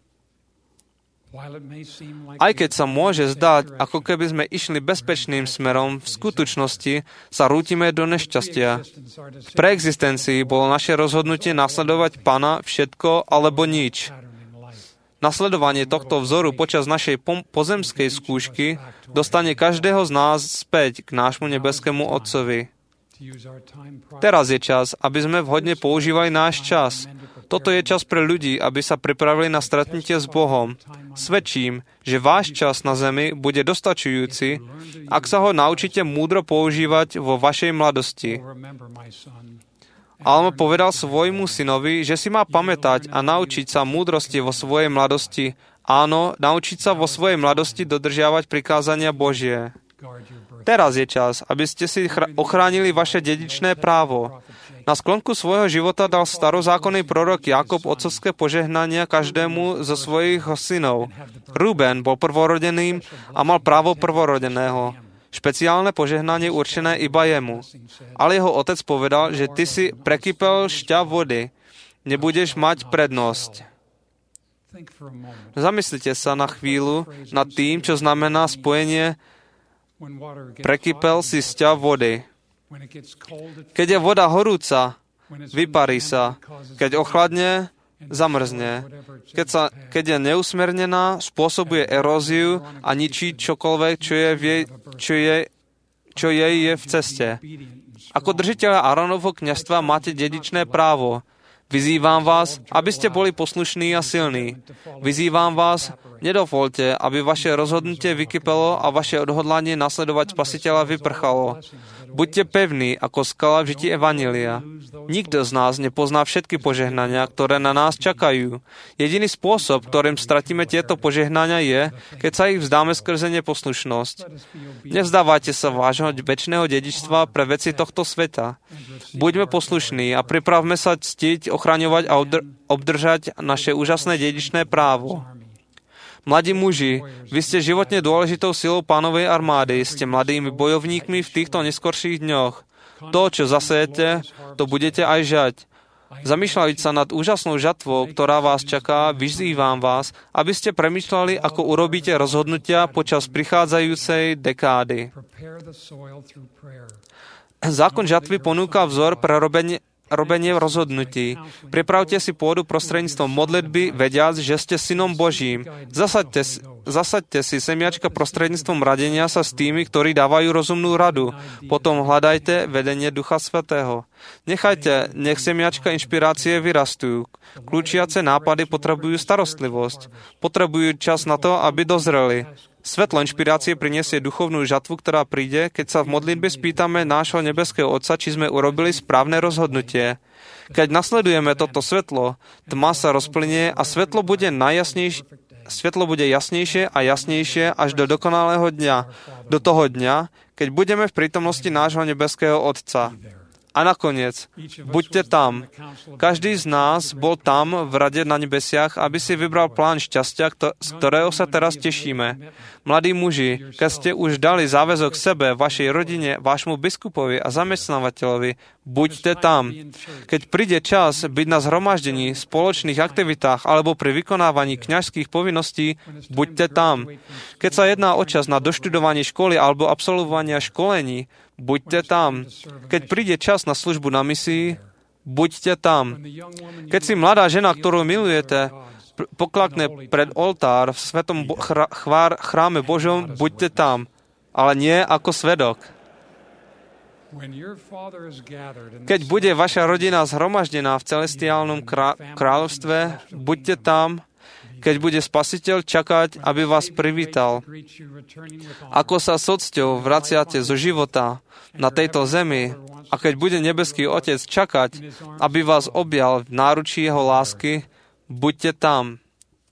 Aj keď sa môže zdať, ako keby sme išli bezpečným smerom, v skutočnosti sa rútime do nešťastia. V preexistencii bolo naše rozhodnutie nasledovať Pána všetko alebo nič. Nasledovanie tohto vzoru počas našej pozemskej skúšky dostane každého z nás späť k nášmu nebeskému Otcovi. Teraz je čas, aby sme vhodne používali náš čas. Toto je čas pre ľudí, aby sa pripravili na stretnutie s Bohom. Svedčím, že váš čas na zemi bude dostačujúci, ak sa ho naučíte múdro používať vo vašej mladosti. Alma povedal svojmu synovi, že si má pamätať a naučiť sa múdrosti vo svojej mladosti. Áno, naučiť sa vo svojej mladosti dodržiavať prikázania Božie. Teraz je čas, aby ste si ochránili vaše dedičné právo. Na sklonku svojho života dal starozákonný prorok Jákob otcovské požehnania každému zo svojich synov. Ruben bol prvorodeným a mal právo prvorodeného. Špeciálne požehnanie určené iba jemu. Ale jeho otec povedal, že ty si prekypel šťav vody. nebudeš mať prednosť. Zamyslite sa na chvíľu nad tým, čo znamená spojenie prekypel si sťah vody. Keď je voda horúca, vyparí sa. Keď ochladne, zamrzne. Keď je neusmernená, spôsobuje eróziu a ničí čokoľvek, čo jej je v ceste. Ako držiteľa Áronovho kňazstva máte dedičné právo. Vyzývam vás, aby ste boli poslušní a silní. Vyzývam vás, nedovoľte, aby vaše rozhodnutie vykypelo a vaše odhodlanie nasledovať Spasiteľa vyprchalo. Buďte pevní ako skala v žití Evanjelia. Nikto z nás nepozná všetky požehnania, ktoré na nás čakajú. Jediný spôsob, ktorým stratíme tieto požehnania je, keď sa ich vzdáme skrze neposlušnosť. Nevzdávajte sa vášho večného dedičstva pre veci tohto sveta. Buďme poslušní a pripravme sa ctiť, ochraňovať a obdržať naše úžasné dedičné právo. Mladí muži, vy ste životne dôležitou silou Pánovej armády, ste mladými bojovníkmi v týchto neskorších dňoch. To, čo zasejete, to budete aj žať. Zamýšľajte sa nad úžasnou žatvou, ktorá vás čaká, vyzývam vás, aby ste premýšľali, ako urobíte rozhodnutia počas prichádzajúcej dekády. Zákon žatvy ponúka vzor pre robenie rozhodnutí. Pripravte si pôdu prostredníctvom modlitby, vediac, že ste synom Božím. Zasaďte si semiačka prostredníctvom radenia sa s tými, ktorí dávajú rozumnú radu. Potom hľadajte vedenie Ducha Svätého. Nech semiačka inšpirácie vyrastujú. Kľúčiace nápady potrebujú starostlivosť. Potrebujú čas na to, aby dozreli. Svetlo inšpirácie prinesie duchovnú žatvu, ktorá príde, keď sa v modlitbe spýtame nášho nebeského Otca, či sme urobili správne rozhodnutie. Keď nasledujeme toto svetlo, tma sa rozplynie a svetlo bude jasnejšie a jasnejšie až do dokonalého dňa. Do toho dňa, keď budeme v prítomnosti nášho nebeského Otca. A nakoniec, buďte tam. Každý z nás bol tam v rade na nebesiach, aby si vybral plán šťastia, z ktorého sa teraz tešíme. Mladí muži, keď ste už dali záväzok sebe, vašej rodine, vášmu biskupovi a zamestnávateľovi, buďte tam. Keď príde čas byť na zhromaždení, spoločných aktivitách alebo pri vykonávaní kňažských povinností, buďte tam. Keď sa jedná o čas na doštudovanie školy alebo absolvovania školení, buďte tam. Keď príde čas na službu na misii, buďte tam. Keď si mladá žena, ktorú milujete, poklakne pred oltár v svetom chráme Božom, buďte tam. Ale nie ako svedok. Keď bude vaša rodina zhromaždená v celestiálnom kráľovstve, buďte tam. Keď bude Spasiteľ čakať, aby vás privítal. Ako sa s cťou vraciate zo života na tejto zemi a keď bude nebeský Otec čakať, aby vás objal v náručí jeho lásky, buďte tam.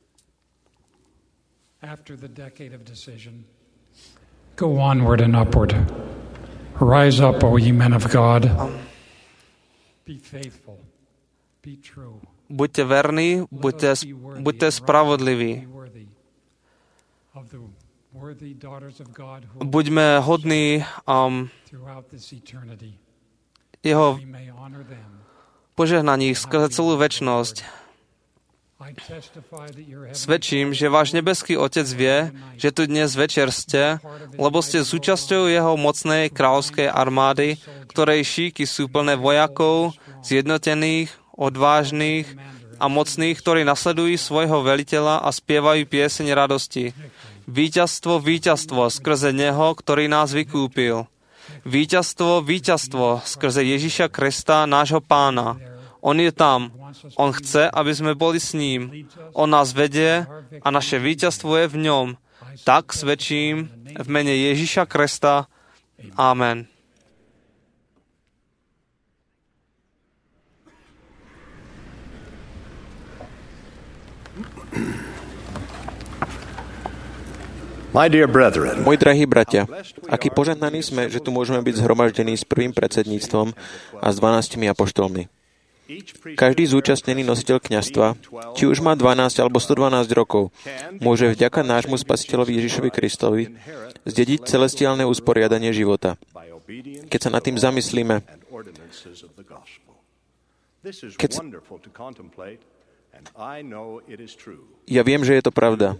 Go onward and upward. Rise up, O ye men of God. Be faithful. Be true. Buďte verní, buďte spravodliví. Buďme hodní jeho požehnaní skrze celú večnosť. Svedčím, že váš nebeský Otec vie, že tu dnes večer ste, lebo ste súčasťou jeho mocnej kráľovskej armády, ktorej šíky sú plné vojakov, zjednotených, odvážnych a mocných, ktorí nasledujú svojho veliteľa a spievajú pieseň radosti. Víťazstvo, víťazstvo skrze Neho, ktorý nás vykúpil. Víťazstvo, víťazstvo skrze Ježiša Krista, nášho Pána. On je tam. On chce, aby sme boli s ním. On nás vedie a naše víťazstvo je v ňom. Tak svedčím v mene Ježiša Krista. Amen. Moji drahí bratia, akí požehnaní sme, že tu môžeme byť zhromaždení s prvým predsedníctvom a s 12 apoštolmi. Každý zúčastnený nositeľ kňazstva, či už má 12 alebo 112 rokov, môže vďaka nášmu Spasiteľovi Ježišovi Kristovi zdediť celestiálne usporiadanie života. Keď sa nad tým zamyslíme, Ja viem, že je to pravda.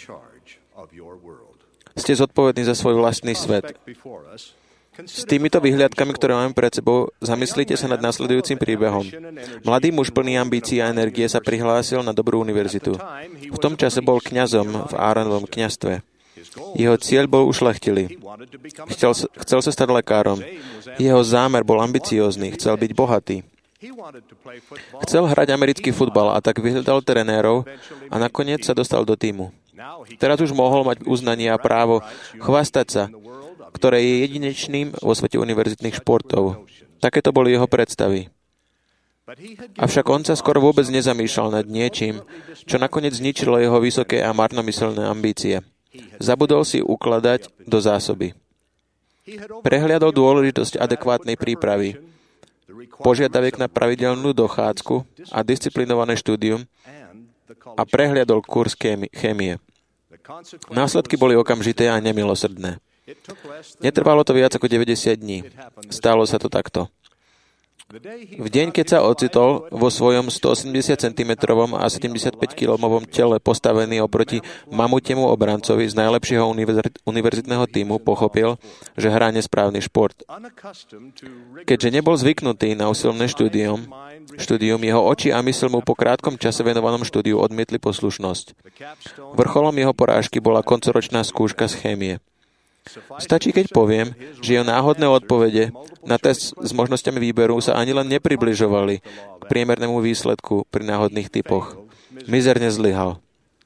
Ste zodpovední za svoj vlastný svet. S týmito vyhliadkami, ktoré máme pred sebou, zamyslite sa nad nasledujúcim príbehom. Mladý muž plný ambícií a energie sa prihlásil na dobrú univerzitu. V tom čase bol kňazom v Áronovom kňazstve. Jeho cieľ bol ušľachtilý. Chcel sa stať lekárom. Jeho zámer bol ambiciózny. Chcel byť bohatý. Chcel hrať americký futbal a tak vyhľadal trenérov a nakoniec sa dostal do tímu. Teraz už mohol mať uznanie a právo chvastať sa, ktoré je jedinečným vo svete univerzitných športov. Takéto boli jeho predstavy. Avšak on sa skoro vôbec nezamýšľal nad niečím, čo nakoniec zničilo jeho vysoké a marnomyselné ambície. Zabudol si ukladať do zásoby. Prehliadol dôležitosť adekvátnej prípravy, požiadaviek na pravidelnú dochádzku a disciplinované štúdium a prehliadol kurz chémie. Následky boli okamžité a nemilosrdné. Netrvalo to viac ako 90 dní. Stalo sa to takto. V deň, keď sa ocitol vo svojom 180 cm a 75 kg tele postavený oproti mamutiemu obrancovi z najlepšieho univerzitného tímu, pochopil, že hrá nesprávny šport. Keďže nebol zvyknutý na usilovné štúdium, jeho oči a mysl mu po krátkom čase venovanom štúdiu odmietli poslušnosť. Vrcholom jeho porážky bola koncoročná skúška z chémie. Stačí, keď poviem, že jeho náhodné odpovede na test s možnosťami výberu sa ani len nepribližovali k priemernému výsledku pri náhodných typoch. Mizerne zlyhal.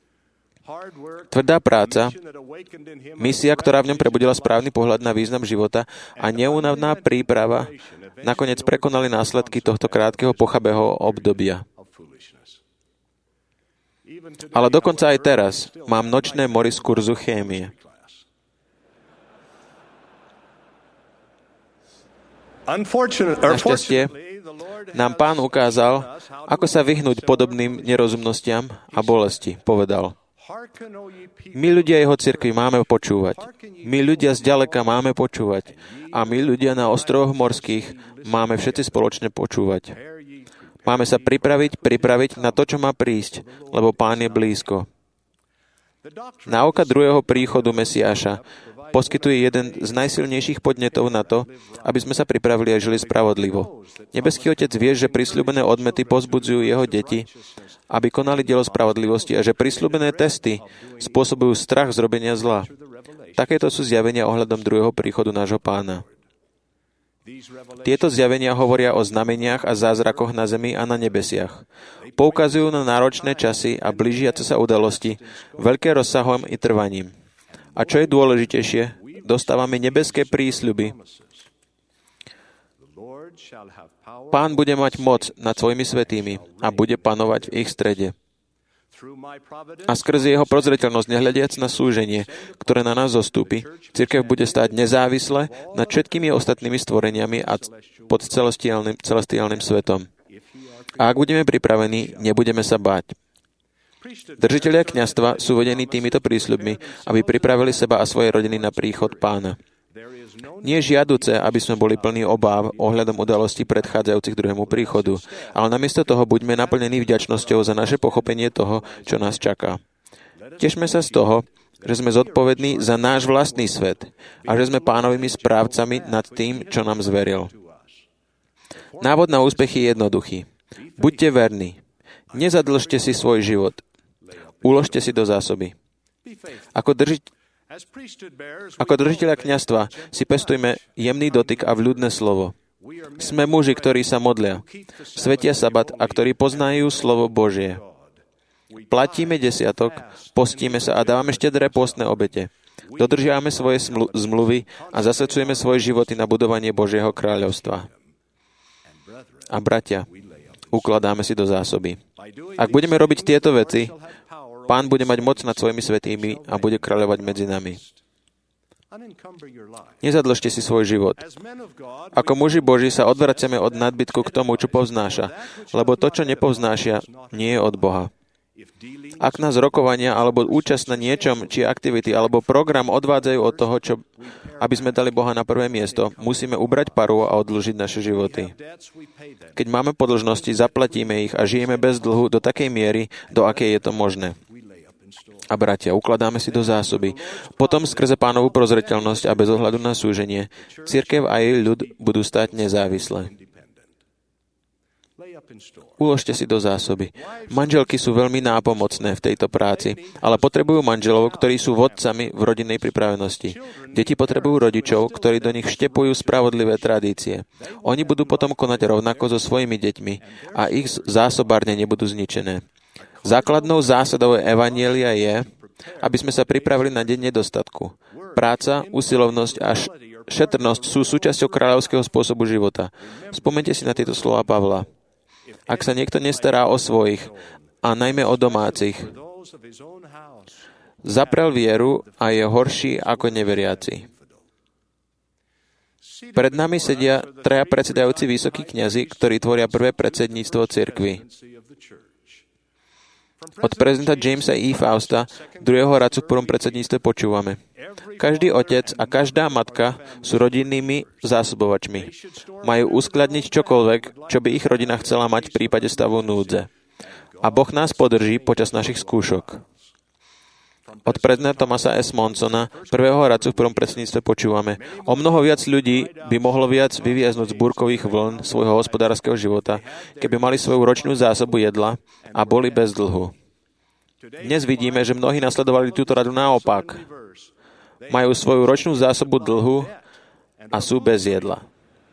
Tvrdá práca, misia, ktorá v ňom prebudila správny pohľad na význam života a neúnavná príprava nakoniec prekonali následky tohto krátkeho pochabého obdobia. Ale dokonca aj teraz mám nočné mory z kurzu chémie. Našťastie nám Pán ukázal, ako sa vyhnúť podobným nerozumnostiam a bolesti. Povedal: my ľudia jeho cirkvi máme počúvať. My ľudia zďaleka máme počúvať. A my ľudia na ostrovoch morských máme všetci spoločne počúvať. Máme sa pripraviť na to, čo má prísť, lebo Pán je blízko. Náuka druhého príchodu Mesiáša poskytuje jeden z najsilnejších podnetov na to, aby sme sa pripravili a žili spravodlivo. Nebeský Otec vie, že prisľúbené odmety povzbudzujú jeho deti, aby konali dielo spravodlivosti a že prisľúbené testy spôsobujú strach z robenia zla. Takéto sú zjavenia ohľadom druhého príchodu nášho Pána. Tieto zjavenia hovoria o znameniach a zázrakoch na zemi a na nebesiach. Poukazujú na náročné časy a blížiace sa udalosti, veľké rozsahom i trvaním. A čo je dôležitejšie, dostávame nebeské prísľuby. Pán bude mať moc nad svojimi svätými a bude panovať v ich strede. A skrze jeho prozreteľnosť, nehľadiac na súženie, ktoré na nás zostúpi, cirkev bude stáť nezávisle nad všetkými ostatnými stvoreniami a pod celestiálnym svetom. A ak budeme pripravení, nebudeme sa báť. Držitelia kňazstva sú vedení týmito prísľubmi, aby pripravili seba a svoje rodiny na príchod Pána. Nie je žiaduce, aby sme boli plní obáv ohľadom udalostí predchádzajúcich druhému príchodu, ale namiesto toho buďme naplnení vďačnosťou za naše pochopenie toho, čo nás čaká. Tešme sa z toho, že sme zodpovední za náš vlastný svet a že sme Pánovými správcami nad tým, čo nám zveril. Návod na úspech je jednoduchý. Buďte verní. Nezadlžte si svoj život. Uložte si do zásoby. Ako držiteľa kňazstva si pestujme jemný dotyk a vľúdne slovo. Sme muži, ktorí sa modlia, svetia sabat a ktorí poznajú slovo Božie. Platíme desiatok, postíme sa a dávame štedré pôstne obete. Dodržiavame svoje zmluvy a zasvedcujeme svoje životy na budovanie Božieho kráľovstva. A bratia, ukladáme si do zásoby. Ak budeme robiť tieto veci, Pán bude mať moc nad svojimi svätými a bude kráľovať medzi nami. Nezadlžte si svoj život. Ako muži Boží sa odvraciame od nadbytku k tomu, čo povznáša, lebo to, čo nepovznášia, nie je od Boha. Ak nás rokovania alebo účasť na niečom, či aktivity alebo program odvádzajú od toho, aby sme dali Boha na prvé miesto, musíme ubrať paru a odĺžiť naše životy. Keď máme podĺžnosti, zaplatíme ich a žijeme bez dlhu do takej miery, do akej je to možné. A bratia, ukladáme si do zásoby. Potom skrze Pánovu prozreteľnosť a bez ohľadu na súženie, cirkev a jej ľud budú stáť nezávisle. Uložte si do zásoby. Manželky sú veľmi nápomocné v tejto práci, ale potrebujú manželov, ktorí sú vodcami v rodinnej pripravenosti. Deti potrebujú rodičov, ktorí do nich vštepujú spravodlivé tradície. Oni budú potom konať rovnako so svojimi deťmi a ich zásobárne nebudú zničené. Základnou zásadou evanjelia je, aby sme sa pripravili na deň nedostatku. Práca, usilovnosť a šetrnosť sú súčasťou kráľovského spôsobu života. Spomeňte si na tieto slova Pavla. Ak sa niekto nestará o svojich, a najmä o domácich, zaprel vieru a je horší ako neveriaci. Pred nami sedia traja predsedajúci vysokí kňazi, ktorí tvoria prvé predsedníctvo cirkvi. Od prezidenta Jamesa E. Fausta, druhého radcu v prvom predsedníctve počúvame. Každý otec a každá matka sú rodinnými zásobovačmi. Majú uskladniť čokoľvek, čo by ich rodina chcela mať v prípade stavu núdze. A Boh nás podrží počas našich skúšok. Od prezidenta Thomasa S. Monsona, prvého radcu v prvom predsedníctve počúvame. O mnoho viac ľudí by mohlo viac vyviaznuť z búrkových vln svojho hospodárskeho života, keby mali svoju ročnú zásobu jedla a boli bez dlhu. Dnes vidíme, že mnohí nasledovali túto radu naopak. Majú svoju ročnú zásobu dlhu a sú bez jedla.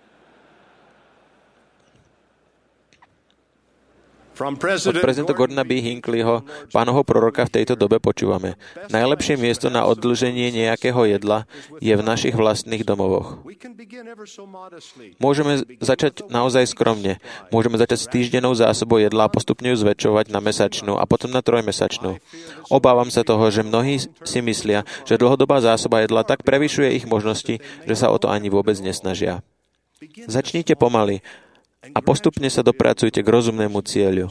Od prezidenta Gordona B. Hinckleyho, pánovho proroka, v tejto dobe počúvame. Najlepšie miesto na oddlženie nejakého jedla je v našich vlastných domovoch. Môžeme začať naozaj skromne. Môžeme začať s týždennou zásobou jedla a postupne ju zväčšovať na mesačnú a potom na trojmesačnú. Obávam sa toho, že mnohí si myslia, že dlhodobá zásoba jedla tak prevyšuje ich možnosti, že sa o to ani vôbec nesnažia. Začnite pomaly a postupne sa dopracujte k rozumnému cieľu.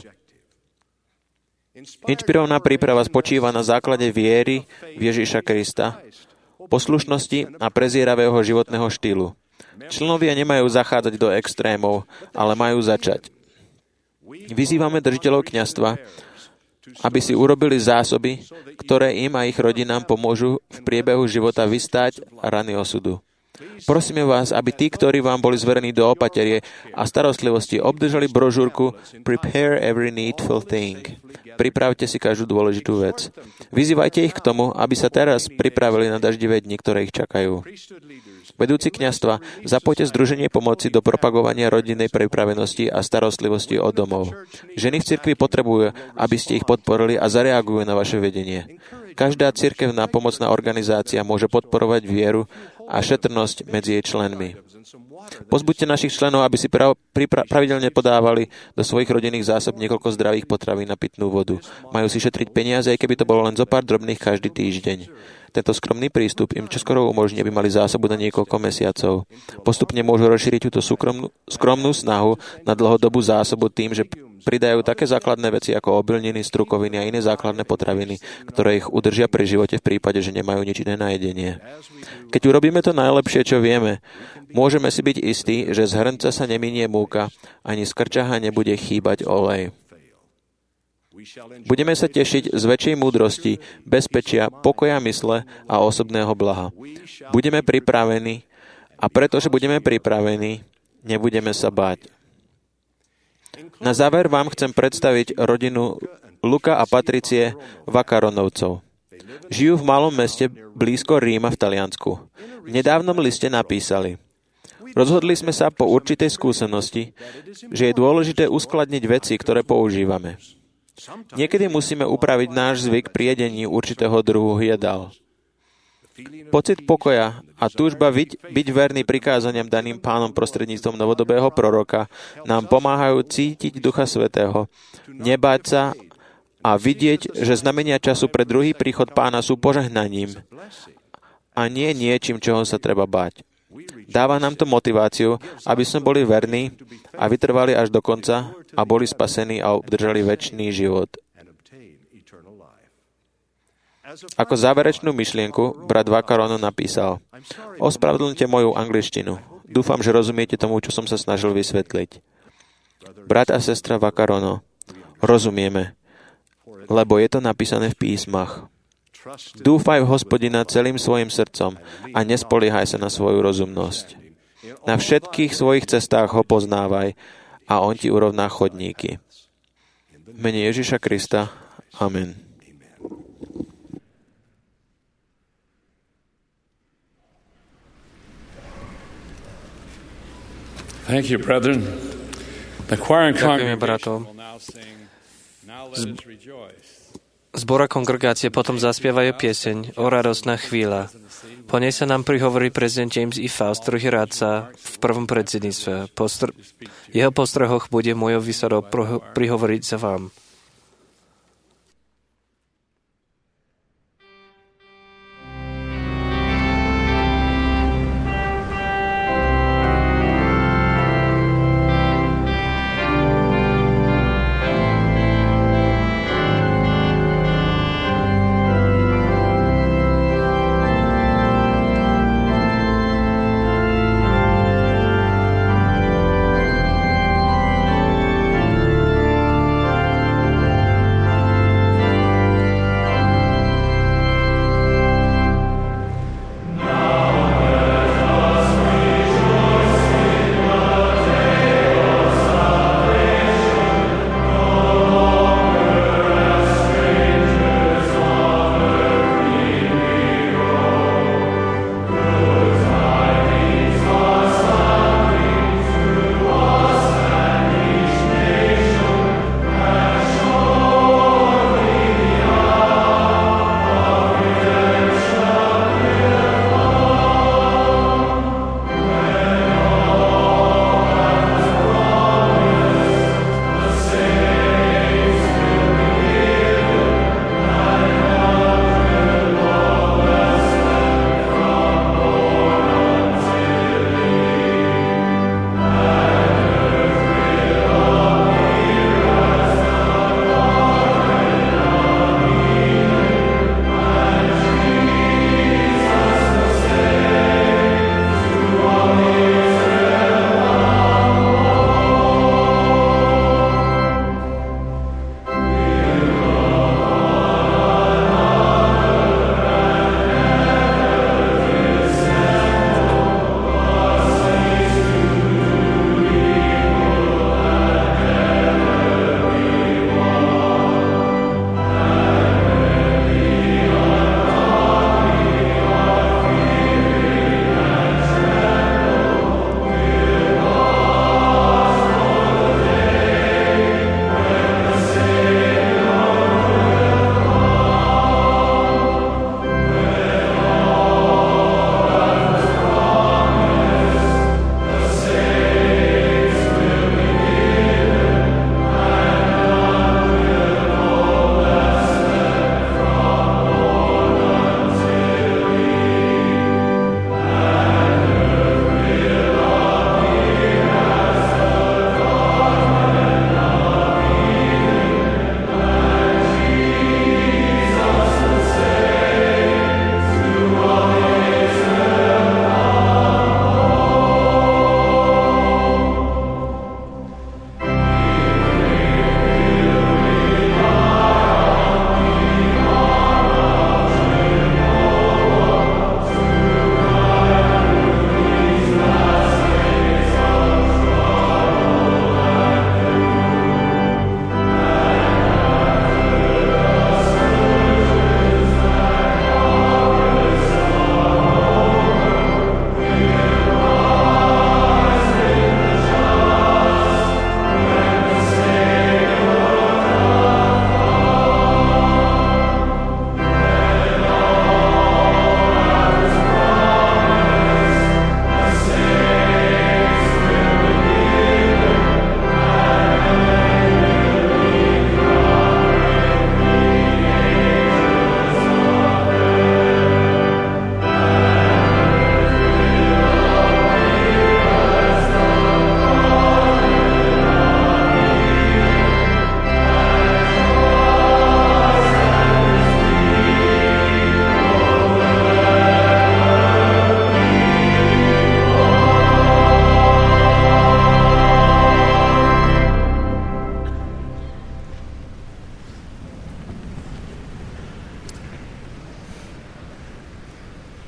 Inšpirovaná príprava spočíva na základe viery v Ježiša Krista, poslušnosti a prezieravého životného štýlu. Členovia nemajú zachádzať do extrémov, ale majú začať. Vyzývame držiteľov kňazstva, aby si urobili zásoby, ktoré im a ich rodinám pomôžu v priebehu života vystáť rany osudu. Prosíme vás, aby tí, ktorí vám boli zverení do opaterie a starostlivosti, obdržali brožúrku Prepare every needful thing. Pripravte si každú dôležitú vec. Vyzývajte ich k tomu, aby sa teraz pripravili na daždivé dni, ktoré ich čakajú. Vedúci kňazstva, zapojte združenie pomoci do propagovania rodinnej pripravenosti a starostlivosti o domov. Ženy v cirkvi potrebujú, aby ste ich podporili a zareagujú na vaše vedenie. Každá cirkevná pomocná organizácia môže podporovať vieru a šetrnosť medzi jej členmi. Pozbuďte našich členov, aby si pravidelne podávali do svojich rodinných zásob niekoľko zdravých potravín na pitnú vodu. Majú si šetriť peniaze, aj keby to bolo len zo pár drobných každý týždeň. Tento skromný prístup im čoskoro umožní, aby mali zásobu na niekoľko mesiacov. Postupne môžu rozšíriť túto skromnú snahu na dlhodobú zásobu tým, že pridajú také základné veci ako obilniny, strukoviny a iné základné potraviny, ktoré ich udržia pri živote v prípade, že nemajú nič iné na jedenie. Keď urobíme to najlepšie, čo vieme, môžeme si byť istí, že z hrnca sa neminie múka, ani z krčaha nebude chýbať olej. Budeme sa tešiť z väčšej múdrosti, bezpečia, pokoja mysle a osobného blaha. Budeme pripravení a pretože budeme pripravení, nebudeme sa báť. Na záver vám chcem predstaviť rodinu Luka a Patricie Vakaronovcov. Žijú v malom meste blízko Ríma v Taliansku. V nedávnom liste napísali: Rozhodli sme sa po určitej skúsenosti, že je dôležité uskladniť veci, ktoré používame. Niekedy musíme upraviť náš zvyk pri jedení určitého druhu jedál. Pocit pokoja a túžba byť verný prikázaniam daným Pánom prostredníctvom novodobého proroka nám pomáhajú cítiť Ducha Svätého, nebáť sa a vidieť, že znamenia času pre druhý príchod Pána sú požehnaním a nie niečím, čoho sa treba báť. Dáva nám to motiváciu, aby sme boli verní a vytrvali až do konca a boli spasení a obdržali večný život. Ako záverečnú myšlienku brat Vaccarono napísal: Ospravedlňte moju angličtinu. Dúfam, že rozumiete tomu, čo som sa snažil vysvetliť. Brat a sestra Vaccarono, rozumieme, lebo je to napísané v písmach. Dúfaj v Hospodina celým svojim srdcom a nespoliehaj sa na svoju rozumnosť. Na všetkých svojich cestách ho poznávaj a on ti urovná chodníky. V mene Ježiša Krista. Amen. Thank you, brethren. The choir and Ďakujeme, bratov. Zbor a kongregácie potom zaspievajú pieseň O radostná chvíľa. Po nej sa nám prihovorí prezident James E. Faust, druhý rádca v prvom predsedníctve. Jeho postrehoch bude mojou výsadou prihovoriť za vám.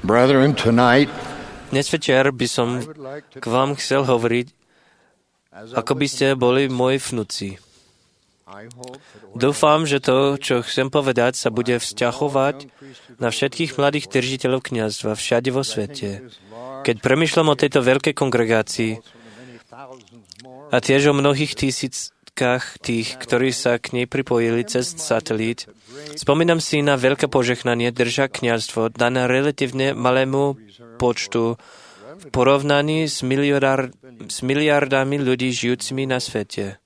Brethren, tonight, dnes večer by som k vám chcel hovoriť, ako by ste boli moji vnuci. Dúfam, že to, čo chcem povedať, sa bude vzťahovať na všetkých mladých držiteľov kňazstva všade vo svete. Keď premýšľam o tejto veľkej kongregácii a tiež o mnohých tisíckach tých, ktorí sa k nej pripojili cez satelít, spomínam si na veľké požehnanie držať kňazstvo dané relatívne malému počtu v porovnaní s miliardami ľudí žijúcimi na svete.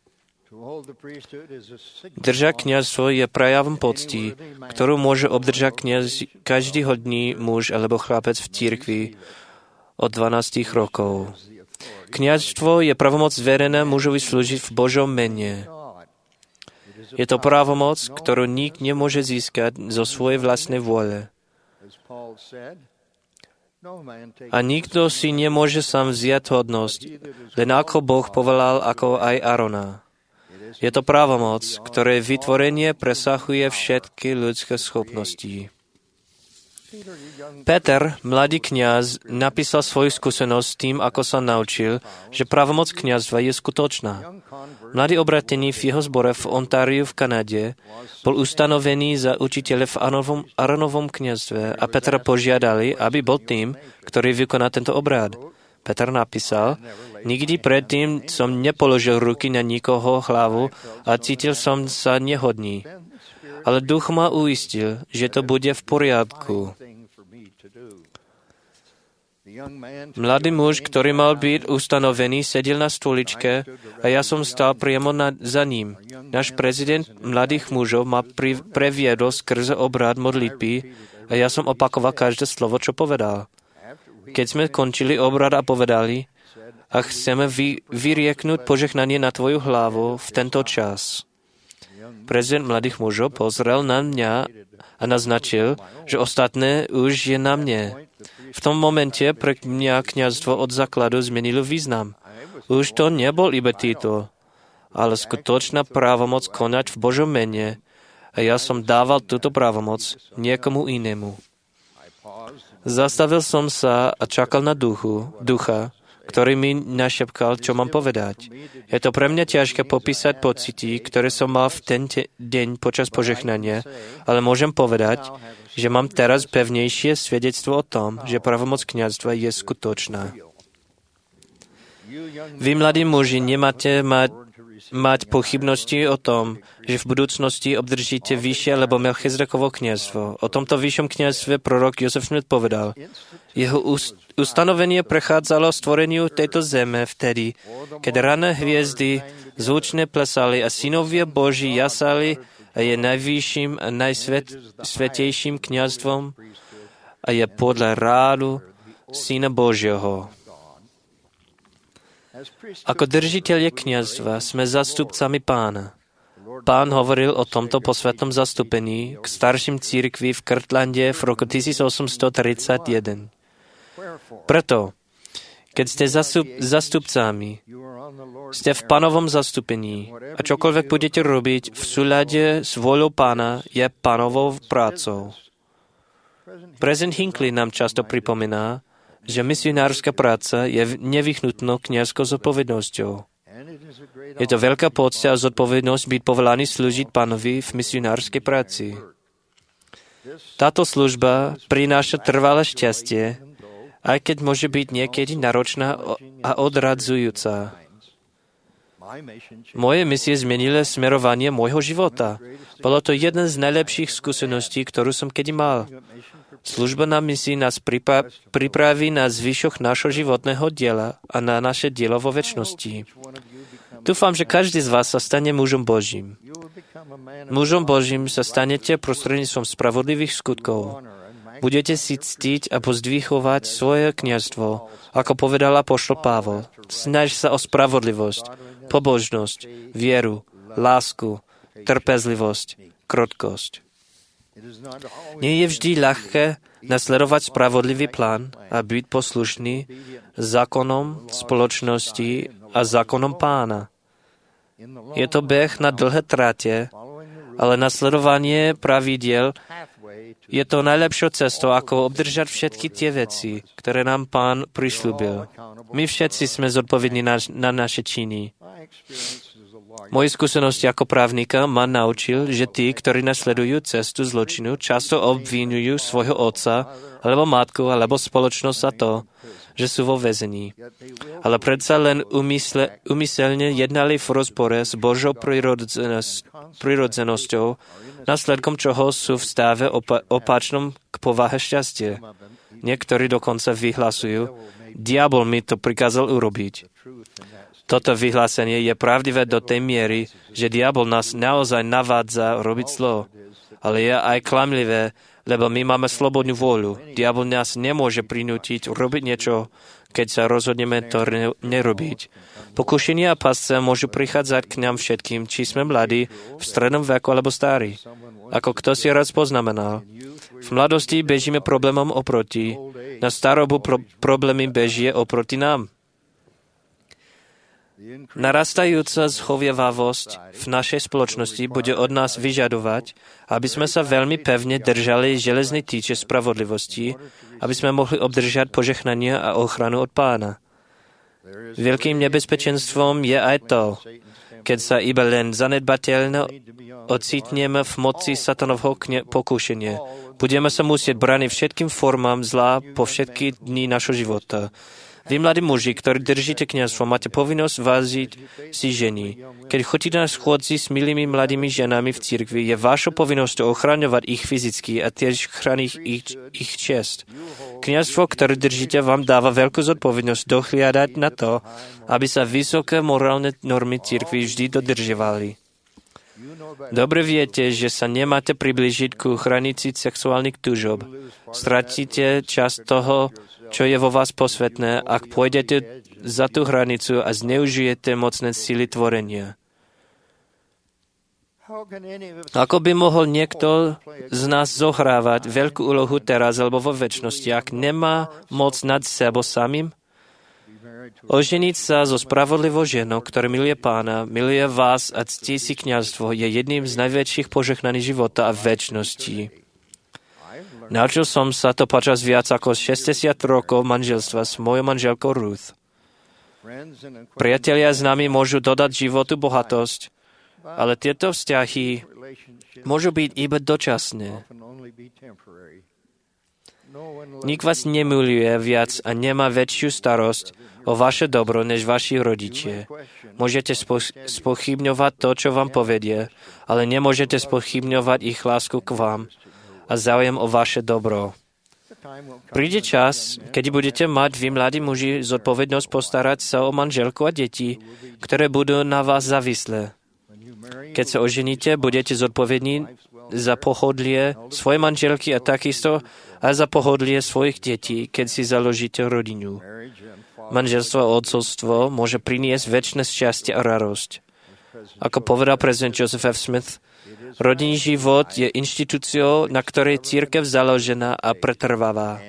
Držať kňazstvo je prejavom pocti, ktorú môže obdržať každý hodný muž alebo chlapec v cirkvi od 12 rokov. Kňazstvo je pravomoc zverená mužovi slúžiť v Božom mene. Je to právomoc, ktorú nik nemôže získať zo svojej vlastnej vôle. A nikto si nemôže sám vziať hodnosť, len ako Boh povolal, ako aj Arona. Je to právomoc, ktoré vytvorenie presahuje všetky ľudské schopnosti. Peter, mladý kňaz, napísal svoju skúsenosť s tým, ako sa naučil, že právomoc kňazstva je skutočná. Mladý obratený v jeho zbore v Ontáriu v Kanade bol ustanovený za učiteľa v Aronovom kňazstve a Petra požiadali, aby bol tým, ktorý vykoná tento obrad. Peter napísal, nikdy predtým som nepoložil ruky na nikoho hlavu a cítil som sa nehodný. Ale duch ma uistil, že to bude v poriadku. Mladý muž, ktorý mal byť ustanovený, sedel na stoličke a ja som stál priamo za ním. Náš prezident mladých mužov ma previedol skrze obrad modlitby a ja som opakoval každé slovo, čo povedal. Keď sme končili obrad a povedali, a chceme vyrieknúť požehnanie na tvoju hlavu v tento čas. Prezident mladých mužov pozrel na mňa a naznačil, že ostatné už je na mne. V tom momente pre mňa kňazstvo od základu zmenilo význam. Už to nebol iba titul, ale skutočná právomoc konať v Božom mene a ja som dával túto právomoc niekomu inému. Zastavil som sa a čakal na ducha, ktorý mi našepkal, čo mám povedať. Je to pre mňa ťažké popísať pocity, ktoré som mal v ten deň počas požehnania, ale môžem povedať, že mám teraz pevnejšie svedectvo o tom, že pravomoc kňazstva je skutočná. Vy, mladí muži, nemáte mať pochybnosti o tom, že v budúcnosti obdržíte vyššie alebo Melchizedekovo kňazstvo. O tomto vyššom kňazstve prorok Jozef Smith povedal, jeho ustanovenie prechádzalo stvoreniu tejto zeme vtedy, keď rané hviezdy zvučne plesali a synovia Boží jasali a je najvyšším a najsvetejším kňazstvom a je podľa rádu Syna Božieho. Ako držiteľe kňazstva sme zástupcami Pána. Pán hovoril o tomto posvetnom zastúpení k starším cirkvi v Kirtlande v roku 1831. Preto, keď ste zástupcami, ste v Pánovom zastúpení a čokoľvek budete robiť v súlade s vôľou Pána je Pánovou prácou. Prezident Hinckley nám často pripomína, že misionárska práca je nevyhnutnou kňazskou zodpovednosťou. Je to veľká pocta a zodpovednosť byť povolaný slúžiť Pánovi v misionárskej práci. Táto služba prináša trvalé šťastie, aj keď môže byť niekedy náročná a odradzujúca. Moje misie zmenili smerovanie môjho života. Bolo to jedna z najlepších skúseností, ktorú som kedy mal. Služba na misii nás pripraví na zvyšok nášho životného diela a na naše dielo vo večnosti. Dúfam, že každý z vás sa stane mužom Božím. Mužom Božím sa stanete prostredníctvom spravodlivých skutkov. Budete si ctiť a pozdvihovať svoje kňazstvo, ako povedal apoštol Pavol. Snaž sa o spravodlivosť, pobožnosť, vieru, lásku, trpezlivosť, krotkosť. Nie je vždy ľahké nasledovať spravodlivý plán a byť poslušný zákonom spoločnosti a zákonom Pána. Je to beh na dlhé trate, ale nasledovanie pravidiel Je to najlepšou cestou, ako obdržať všetky tie veci, ktoré nám Pán prisľúbil. My všetci sme zodpovední na naše činy. Moje skúsenosti ako právnika ma naučil, že tí, ktorí nasledujú cestu zločinu, často obvinujú svojho otca, alebo matku, alebo spoločnosť za to, že sú vo väzení. Ale predsa len úmyselne jednali v rozpore s Božou prirodzenosťou, následkom čoho sú v stave opačnom k povahe šťastie. Niektorí dokonca vyhlasujú, diabol mi to prikázal urobiť. Toto vyhlásenie je pravdivé do tej miery, že diabol nás naozaj navádza robiť zlo. Ale je aj klamlivé, lebo my máme slobodnú vôľu. Diabol nás nemôže prinútiť robiť niečo, keď sa rozhodneme to nerobiť. Pokušenia a pasce môžu prichádzať k nám všetkým, či sme mladí, v strednom veku alebo starí. Ako kto si raz poznamenal. V mladosti bežíme problémom oproti. Na starobu problémy bežie oproti nám. Narastajúca zhovievavosť v našej spoločnosti bude od nás vyžadovať, aby sme sa veľmi pevne držali železnej tyče spravodlivosti, aby sme mohli obdržať požehnania a ochranu od Pána. Veľkým nebezpečenstvom je aj to, keď sa iba len zanedbateľne ocitneme v moci satanovho pokúšenia. Budeme sa musieť brániť všetkým formám zla po všetky dni našho života. Vy, mladí muži, ktorí držíte kňazstvo, máte povinnosť vážiť si ženy. Keď chodíte na schôdzi s milými mladými ženami v cirkvi, je vašou povinnosťou ochraňovať ich fyzicky a tiež chrániť ich čest. Kňazstvo, ktoré držíte, vám dáva veľkú zodpovednosť dohliadať na to, aby sa vysoké morálne normy cirkvi vždy dodržiavali. Dobre viete, že sa nemáte priblížiť ku hranici sexuálnych túžob. Stratíte čas toho, čo je vo vás posvetné, ak pôjdete za tú hranicu a zneužijete mocné sily tvorenia. Ako by mohol niekto z nás zohrávať veľkú úlohu teraz alebo vo večnosti, ak nemá moc nad sebou samým? Oženiť sa so spravodlivou ženou, ktorá miluje Pána, miluje vás a ctí si kňazstvo, je jedným z najväčších požehnaní života a večnosti. Naučil som sa to počas viac ako 60 rokov manželstva s mojou manželkou Ruth. Priatelia s nami môžu dodať životu bohatosť, ale tieto vzťahy môžu byť iba dočasné. Nik vás nemiluje viac a nemá väčšiu starosť o vaše dobro než vaši rodičia. Môžete spochybňovať to, čo vám povedie, ale nemôžete spochybňovať ich lásku k vám a záujem o vaše dobro. Príde čas, keď budete mať vy, mladí muži, zodpovednosť postarať sa o manželku a deti, ktoré budú na vás závislé. Keď sa oženíte, budete zodpovední za pohodlie svojej manželky a takisto aj za pohodlie svojich detí, keď si založíte rodinu. Manželstvo a otcovstvo môže priniesť večné šťastie a radosť. Ako povedal prezident Joseph F. Smith, rodinný život je inštitúciou, na ktorej cirkev založená a pretrváva.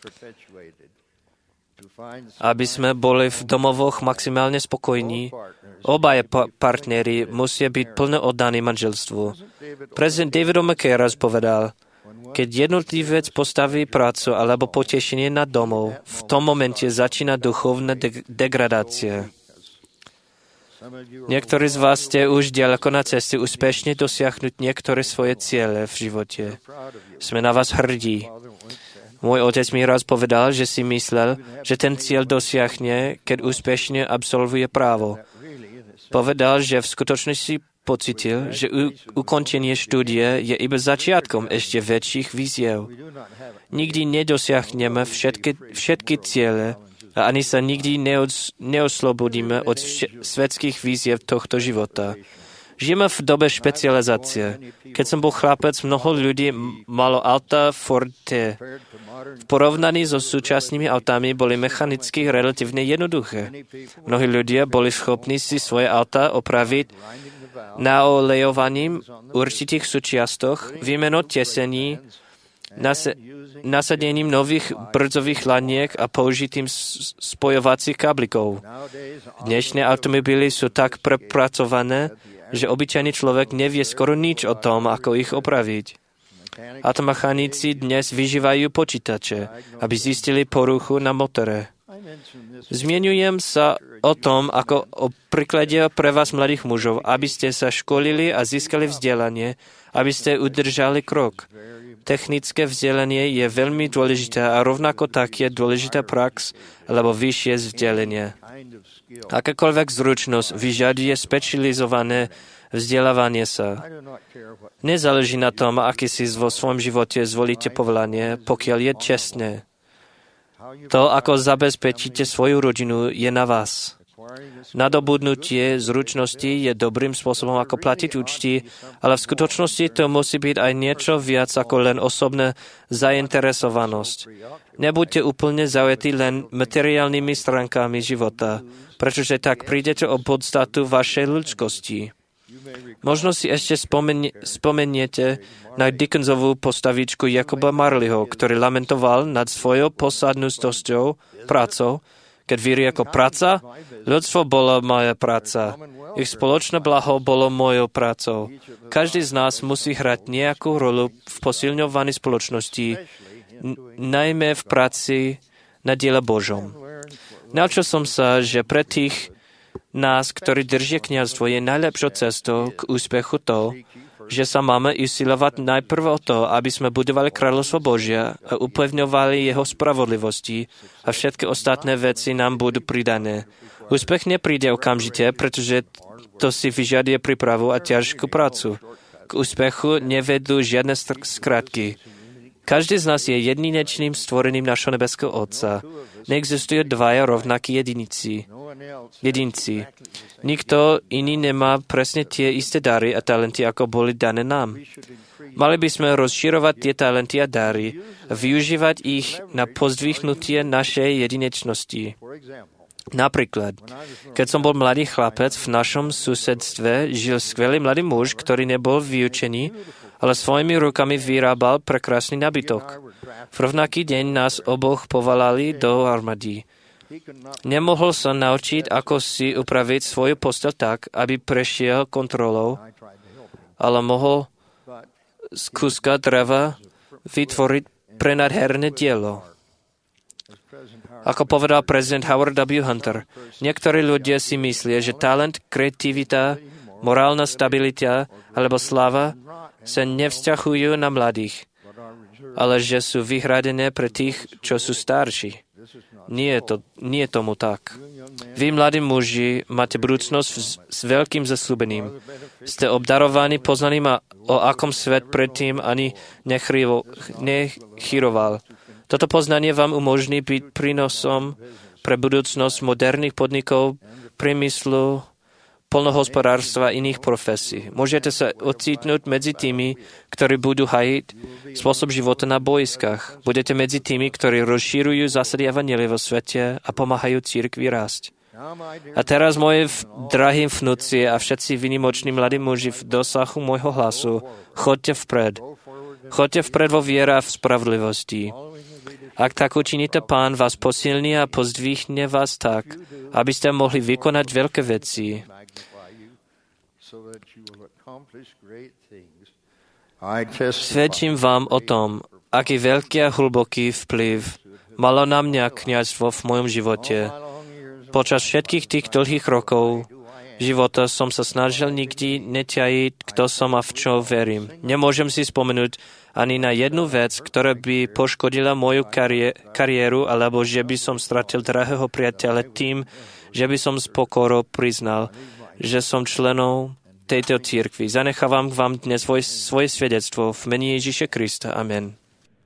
Aby sme boli v domovoch maximálne spokojní, obaja partneri musia byť plne oddaní manželstvu. Prezident David O. McKay raz povedal, keď jednotlivec postaví prácu alebo potešenie na domov, v tom momente začína duchovná degradácia. Niektorí z vás ste už ďaleko na ceste úspešne dosiahnuť niektoré svoje ciele v živote. Sme na vás hrdí. Môj otec mi raz povedal, že si myslel, že ten cieľ dosiahne, keď úspešne absolvuje právo. Povedal, že v skutočnosti pocitil, že ukončenie štúdie je iba začiatkom ešte väčších výziev. Nikdy nedosiahneme všetky ciele, a ani sa nikdy neoslobodíme od svetských výziev tohto života. Žijeme v dobe špecializácie. Keď som bol chlapec, mnoho ľudí malo auta Ford T. V porovnaní so súčasnými autami boli mechanicky relatívne jednoduché. Mnohí ľudia boli schopní si svoje auta opraviť naolejovaním určitých súčiastoch, výmenou tesení, nasadením nových brzdových laniek a použitím spojovacích káblikov. Dnešné automobily sú tak prepracované, že obyčajný človek nevie skoro nič o tom, ako ich opraviť. Automechanici dnes využívajú počítače, aby zistili poruchu na motore. Zmieňujem sa o tom, ako o príklade pre vás mladých mužov, aby ste sa školili a získali vzdelanie, aby ste udržali krok. Technické vzdelanie je veľmi dôležité a rovnako tak je dôležitá prax alebo vyššie vzdelanie. Akákoľvek zručnosť vyžaduje špecializované vzdelávanie sa. Nezáleží na tom, aký si vo svojom živote zvolíte povolanie, pokiaľ je čestné. To, ako zabezpečíte svoju rodinu, je na vás. Nadobudnutie zručnosti je dobrým spôsobom, ako platiť účty, ale v skutočnosti to musí byť aj niečo viac ako len osobná zainteresovanosť. Nebuďte úplne zaujatí len materiálnymi stránkami života, pretože tak prídete o podstatu vašej ľudskosti. Možno si ešte spomeniete na Dickensovú postavičku Jacoba Marleyho, ktorý lamentoval nad svojou posadnutosťou, prácou, keď vyriekol práca, ľudstvo bolo moja práca. Ich spoločné blaho bolo mojou prácou. Každý z nás musí hrať nejakú rolu v posilňovaní spoločnosti, najmä v práci na diele Božom. Naučil som sa, že pre tých nás, ktorí držia kňazstvo, je najlepšou cestou k úspechu to, že sa máme usilovať najprv o to, aby sme budovali kráľovstvo Božia a upevňovali jeho spravodlivosti a všetky ostatné veci nám budú pridané. Úspech nepríde okamžite, pretože to si vyžaduje prípravu a ťažkú prácu. K úspechu nevedú žiadne skratky. Každý z nás je jedinečným stvorením našho nebeského Otca. Neexistujú dvaja rovnakí jedinci. Nikto iný nemá presne tie isté dary a talenty, ako boli dané nám. Mali by sme rozširovať tie talenty a dary a využívať ich na pozdvihnutie našej jedinečnosti. Napríklad, keď som bol mladý chlapec, v našom susedstve žil skvelý mladý muž, ktorý nebol vyučený, ale svojimi rukami vyrábal prekrásny nabytok. V rovnaký deň nás oboch povolali do armády. Nemohol sa naučiť, ako si upraviť svoju posteľ tak, aby prešiel kontrolou, ale mohol z kúska dreva vytvoriť prenádherné dielo. Ako povedal prezident Howard W. Hunter, niektorí ľudia si myslia, že talent, kreativita, morálna stabilita alebo sláva sa nevzťahujú na mladých, ale že sú vyhradené pre tých, čo sú starší. Nie je tomu tak. Vy, mladí muži, máte budúcnosť s veľkým zasľúbením. Ste obdarovaní poznaním, o akom svet predtým ani nechyroval. Toto poznanie vám umožní byť prínosom pre budúcnosť moderných podnikov, priemyslu, poľnohospodárstva a iných profesí. Môžete sa ocitnúť medzi tými, ktorí budú hajiť spôsob života na boiskách. Budete medzi tými, ktorí rozšírujú zásady evanjelia vo svete a pomáhajú cirkvi rásť. A teraz, moje drahí vnúci a všetci výnimoční mladí muži v dosahu môjho hlasu, choďte vpred. Choďte vpred vo viere a v spravodlivosti. Ak tak učiníte, Pán vás posilní a pozdvihne vás tak, aby ste mohli vykonať veľké veci. Svedčím vám o tom, aký veľký a hlboký vplyv malo na mňa kňazstvo v mojom živote. Počas všetkých tých dlhých rokov života som sa snažil nikdy neťajiť, kto som a v čo verím. Nemôžem si spomenúť ani na jednu vec, ktorá by poškodila moju kariéru, alebo že by som stratil drahého priateľa tým, že by som s pokorou priznal, že som členom tejto cirkvi. Zanechávam vám dnes svoje svedectvo v mene Ježiša Krista. Amen.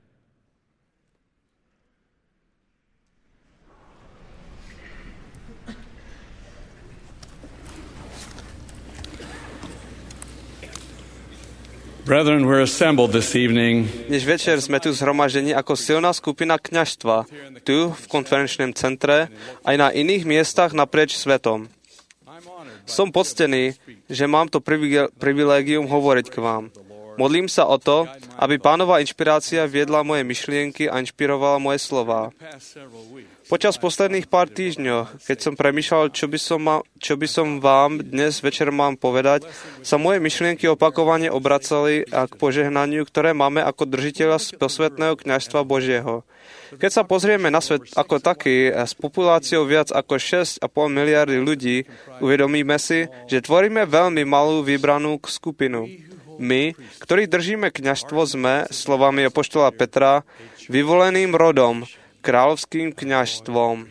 Brethren, we're assembled this evening. Dnes večer sme tu zhromaždení ako silná skupina kňazstva, tu v konferenčnom centre, aj na iných miestach naprieč svetom. Som poctený, že mám to privilégium hovoriť k vám. Modlím sa o to, aby Pánova inšpirácia viedla moje myšlienky a inšpirovala moje slová. Počas posledných pár týždňov, keď som premýšľal, čo by som vám dnes večer mám povedať, sa moje myšlienky opakovane obracali k požehnaniu, ktoré máme ako držiteľa posvätného kňazstva Božieho. Keď sa pozrieme na svet ako taký, s populáciou viac ako 6,5 miliardy ľudí, uvedomíme si, že tvoríme veľmi malú vybranú skupinu. My, ktorí držíme kňazstvo, sme, slovami apoštola Petra, vyvoleným rodom, kráľovským kňazstvom.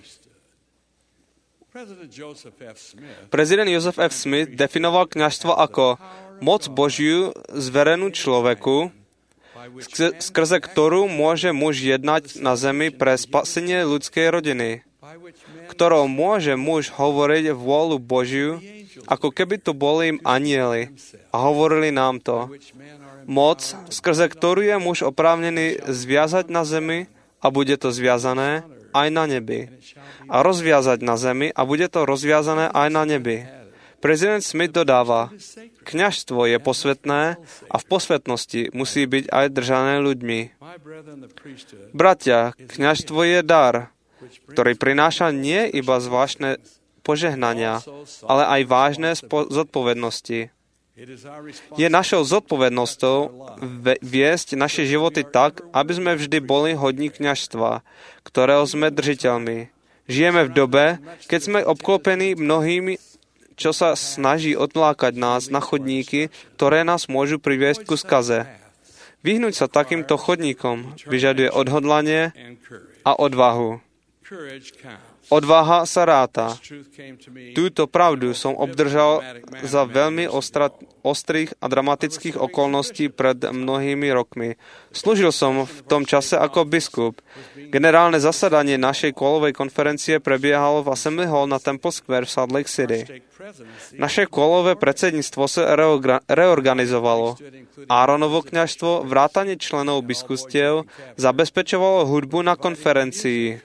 Prezident Joseph F. Smith definoval kňazstvo ako moc Božiu zverenú človeku, skrze ktorú môže muž jednať na zemi pre spasenie ľudskej rodiny, ktorou môže muž hovoriť vôľu Božiu, ako keby to boli im anjeli a hovorili nám to. Moc, skrze ktorú je muž oprávnený zviazať na zemi a bude to zviazané aj na nebi. A rozviazať na zemi a bude to rozviazané aj na nebi. Prezident Smith dodáva, kňazstvo je posvätné a v posvätnosti musí byť aj držané ľuďmi. Bratia, kňazstvo je dar, ktorý prináša nie iba zvláštne požehnania, ale aj vážne zodpovednosti. Je našou zodpovednosťou viesť naše životy tak, aby sme vždy boli hodní kňazstva, ktorého sme držiteľmi. Žijeme v dobe, keď sme obklopení mnohými, čo sa snaží odlákať nás na chodníky, ktoré nás môžu priviesť ku skaze. Vyhnúť sa takýmto chodníkom vyžaduje odhodlanie a odvahu. Odvaha sa ráta. Túto pravdu som obdržal za veľmi ostrých a dramatických okolností pred mnohými rokmi. Slúžil som v tom čase ako biskup. Generálne zasadanie našej kôlovej konferencie prebiehalo v Assembly Hall na Temple Square v Salt Lake City. Naše kôlové predsedníctvo sa reorganizovalo. Áronovo kňazstvo, vrátane členov biskupstiev, zabezpečovalo hudbu na konferencii.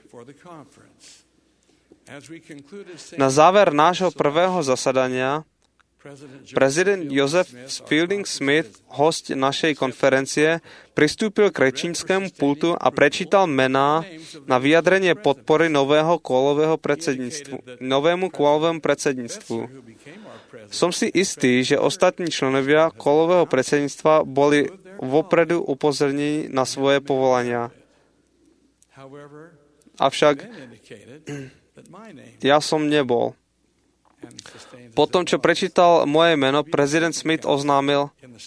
Na záver nášho prvého zasadania prezident Joseph Fielding Smith, host našej konferencie, pristúpil k rečníckému pultu a prečítal mená na vyjadrenie podpory novému kôlovému predsedníctvu. Som si istý, že ostatní členovia kôlového predsedníctva boli vopredu upozornení na svoje povolania. Avšak ja som nebol. Po tom, čo prečítal moje meno, prezident Smith oznámil,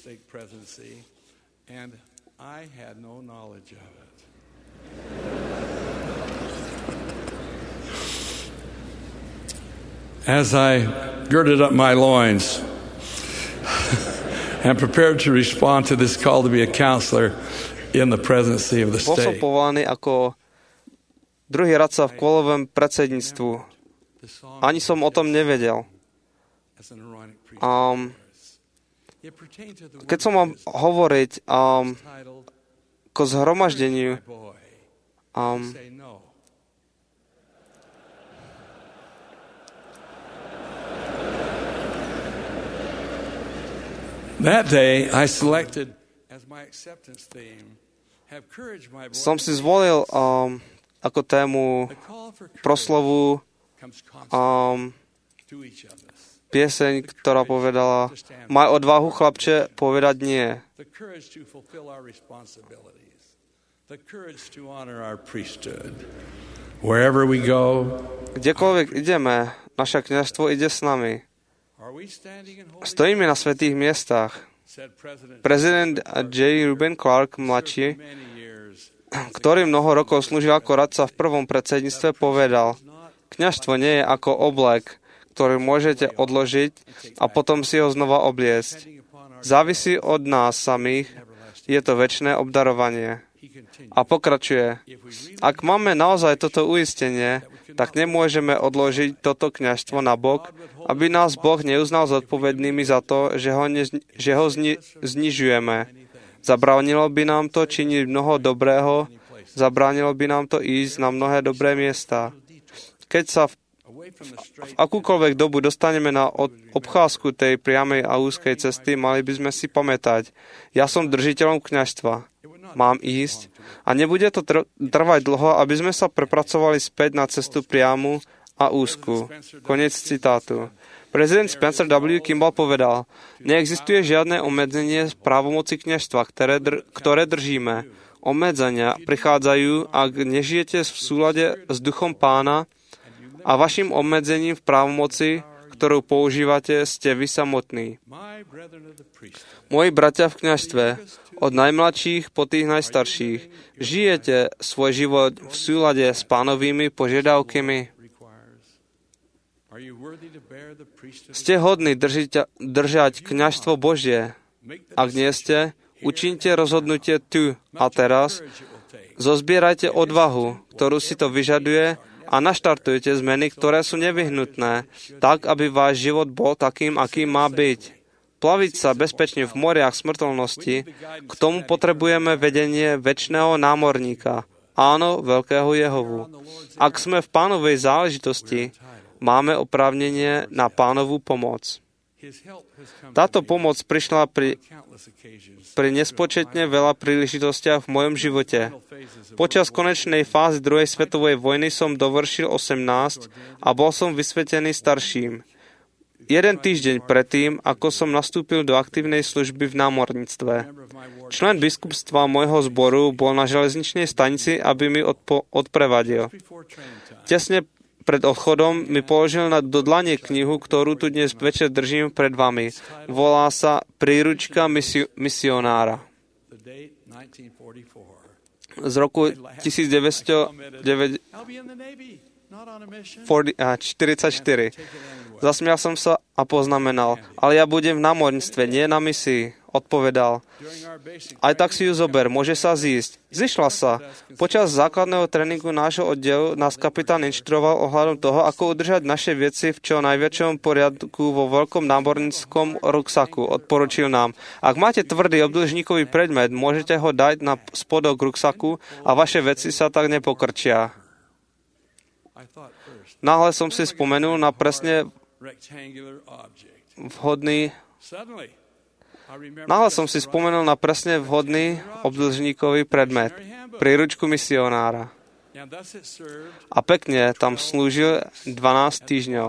As I girded up my loins and prepared to respond to this call to be a counselor in the presidency of the bol som state. povolaný ako druhý radca v kôlovom predsedníctvu. Ani som o tom nevedel. Keď som mám hovoriť k zhromaždeniu, That day I selected as my acceptance theme, have courage, my boy. som si zvolil ako tému proslovu pieseň, ktorá povedala: Maj odvahu, chlapče, povedať nie. The courage to fulfill our responsibilities. The courage to honor our priesthood. Wherever we go, Kdekoľvek ideme, naše kňazstvo ide s nami. are we standing in holy Stojíme na svätých miestach. said President Prezident J. Reuben Clark mladší, many years. ktorý mnoho rokov slúžil ako radca v prvom predsedníctve, povedal: Kňazstvo nie je ako oblek, ktorý môžete odložiť a potom si ho znova obliecť. Závisí od nás samých, je to večné obdarovanie. A pokračuje: Ak máme naozaj toto uistenie, tak nemôžeme odložiť toto kňazstvo na bok, aby nás Boh neuznal zodpovednými za to, že ho znižujeme. Zabránilo by nám to činiť mnoho dobrého, zabránilo by nám to ísť na mnohé dobré miesta. Keď sa v akúkoľvek dobu dostaneme na obcházku tej priamej a úzkej cesty, mali by sme si pamätať, ja som držiteľom kňazstva. Mám ísť a nebude to trvať dlho, aby sme sa prepracovali späť na cestu priamu a úzku. Koniec citátu. Prezident Spencer W. Kimball povedal, neexistuje žiadne obmedzenie právomoci kňazstva, ktoré držíme. Obmedzenia prichádzajú, ak nežijete v súlade s duchom Pána a vašim obmedzením v právomoci, ktorú používate, ste vy samotní. Moji bratia v kňazstve, od najmladších po tých najstarších, žijete svoj život v súlade s pánovými požiadavkami? Ste hodní držať kňazstvo Božie? Ak nie ste, učinte rozhodnutie tu a teraz, zozbierajte odvahu, ktorú si to vyžaduje a naštartujte zmeny, ktoré sú nevyhnutné, tak, aby váš život bol takým, akým má byť. Plaviť sa bezpečne v moriach smrteľnosti, k tomu potrebujeme vedenie večného námorníka, áno, veľkého Jehovu. Ak sme v Pánovej záležitosti, máme oprávnenie na Pánovú pomoc. Táto pomoc prišla pri nespočetne veľa príležitostiach v mojom živote. Počas konečnej fázy druhej svetovej vojny som dovršil 18 a bol som vysvetený starším. Jeden týždeň predtým, ako som nastúpil do aktívnej služby v námorníctve. Člen biskupstva môjho zboru bol na železničnej stanici, aby mi odprevadil. Tesne pred odchodom mi položil do dlane knihu, ktorú tu dnes večer držím pred vami. Volá sa Príručka misionára. Z roku 1944. Zasmial som sa a poznamenal, ale ja budem v námorníctve, nie na misii. Odpovedal, aj tak si ju zober, môže sa zísť. Zišla sa. Počas základného tréningu nášho oddielu nás kapitán inštruoval ohľadom toho, ako udržať naše veci v čo najväčšom poriadku vo veľkom námorníckom ruksaku. Odporučil nám, ak máte tvrdý obdĺžníkový predmet, môžete ho dať na spodok ruksaku a vaše veci sa tak nepokrčia. Náhle som si spomenul na presne vhodný obdĺžníkový predmet, príručku misionára. A pekne tam slúžil 12 týždňov.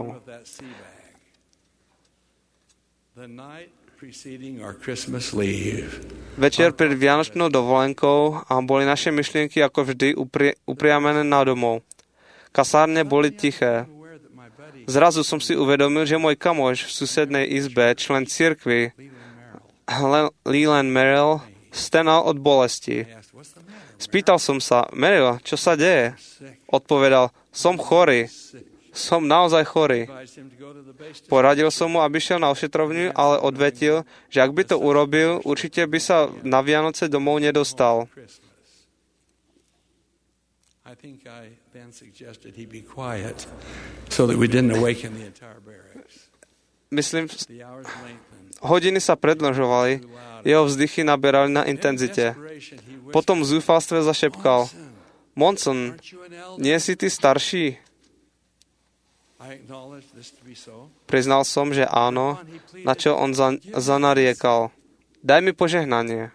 Večer pred vianočnou dovolenkou a boli naše myšlienky ako vždy upriamené na domov. Kasárne boli tiché. Zrazu som si uvedomil, že môj kamoš v susednej izbe, člen cirkvi, Leland Merrill, stenal od bolesti. Spýtal som sa, Merrill, čo sa deje? Odpovedal, som chorý. Som naozaj chorý. Poradil som mu, aby šiel na ošetrovňu, ale odvetil, že ak by to urobil, určite by sa na Vianoce domov nedostal. I think I then suggested he be quiet so that we didn't awaken the entire barracks. Myslím, hodiny sa predĺžovali, jeho vzdychy naberali na intenzite. Potom v zúfalstve zašepkal, Monson, nie si ty starší? Priznal som, že áno, na čo on zanariekal. Daj mi požehnanie.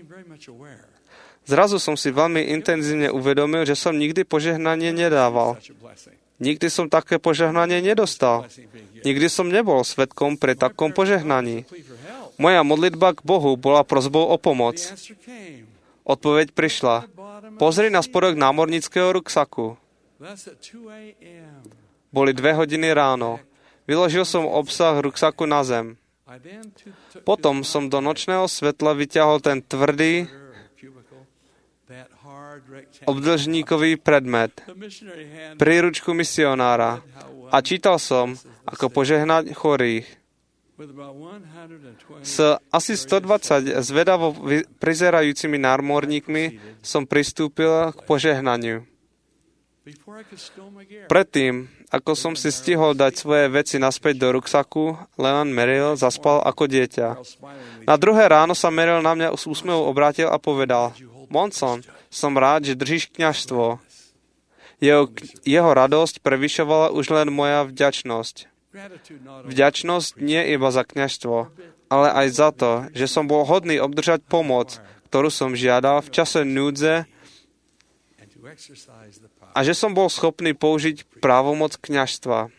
Zrazu som si veľmi intenzívne uvedomil, že som nikdy požehnanie nedával. Nikdy som také požehnanie nedostal. Nikdy som nebol svedkom pri takom požehnaní. Moja modlitba k Bohu bola prosbou o pomoc. Odpoveď prišla. Pozri na spodok námorníckeho ruksaku. Boli 2 hodiny ráno. Vyložil som obsah ruksaku na zem. Potom som do nočného svetla vyťahol ten tvrdý obdĺžníkový predmet, príručku misionára a čítal som, ako požehnať chorých. S asi 120 zvedavo prizerajúcimi námorníkmi som pristúpil k požehnaniu. Predtým, ako som si stihol dať svoje veci naspäť do ruksaku, Leland Merrill zaspal ako dieťa. Na druhé ráno sa Merrill na mňa s úsmevom obrátil a povedal, Monson, som rád, že držíš kňazstvo. Jeho radosť prevyšovala už len moja vďačnosť. Vďačnosť nie iba za kňazstvo, ale aj za to, že som bol hodný obdržať pomoc, ktorú som žiadal v čase núdze a že som bol schopný použiť právomoc kňazstva.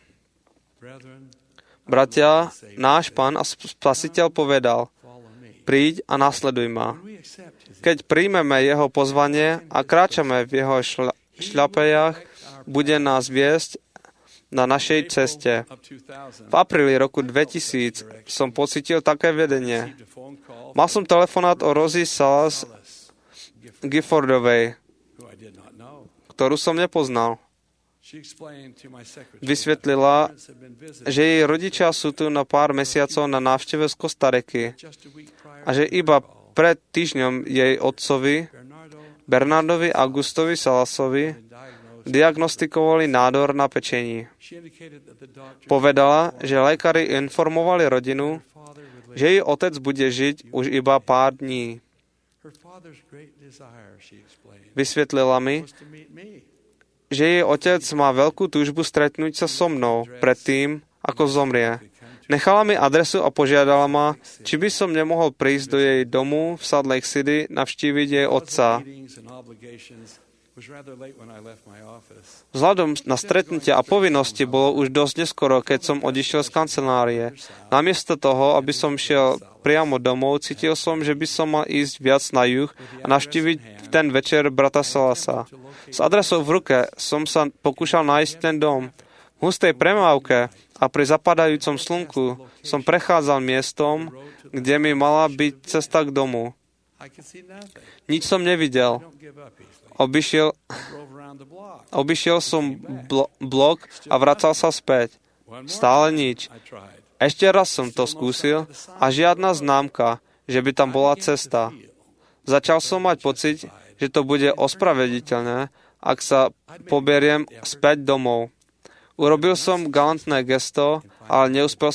Bratia, náš Pán a Spasiteľ povedal, príď a nasleduj ma. Keď príjmeme jeho pozvanie a kráčame v jeho šľapejach, bude nás viesť na našej ceste. V apríli roku 2000 som pocítil také vedenie. Mal som telefonát o Rosie Salas Giffordovej, ktorú som nepoznal. Vysvetlila, že jej rodičia sú tu na pár mesiacov na návšteve z Kostariky a že iba pred týždňom jej otcovi, Bernardovi Augustovi Salasovi, diagnostikovali nádor na pečení. Povedala, že lekári informovali rodinu, že jej otec bude žiť už iba pár dní. Vysvetlila mi, že jej otec má veľkú túžbu stretnúť sa so mnou predtým, ako zomrie. Nechala mi adresu a požiadala ma, či by som nemohol prísť do jej domu v Salt Lake City navštíviť jej otca. Vzhľadom na stretnutia a povinnosti bolo už dosť neskoro, keď som odišiel z kancelárie. Namiesto toho, aby som šiel priamo domov, cítil som, že by som mal ísť viac na juh a navštíviť ten večer brata Salasa. S adresou v ruke som sa pokúšal nájsť ten dom. V hustej premávke a pri zapadajúcom slnku som prechádzal miestom, kde mi mala byť cesta k domu. Nič som nevidel. Obišiel som blok a vracal sa späť. Stále nič. Ešte raz som to skúsil a žiadna známka, že by tam bola cesta. Začal som mať pocit, že to bude ospravedliteľné, ak sa poberiem späť domov. Urobil som galantné gesto, ale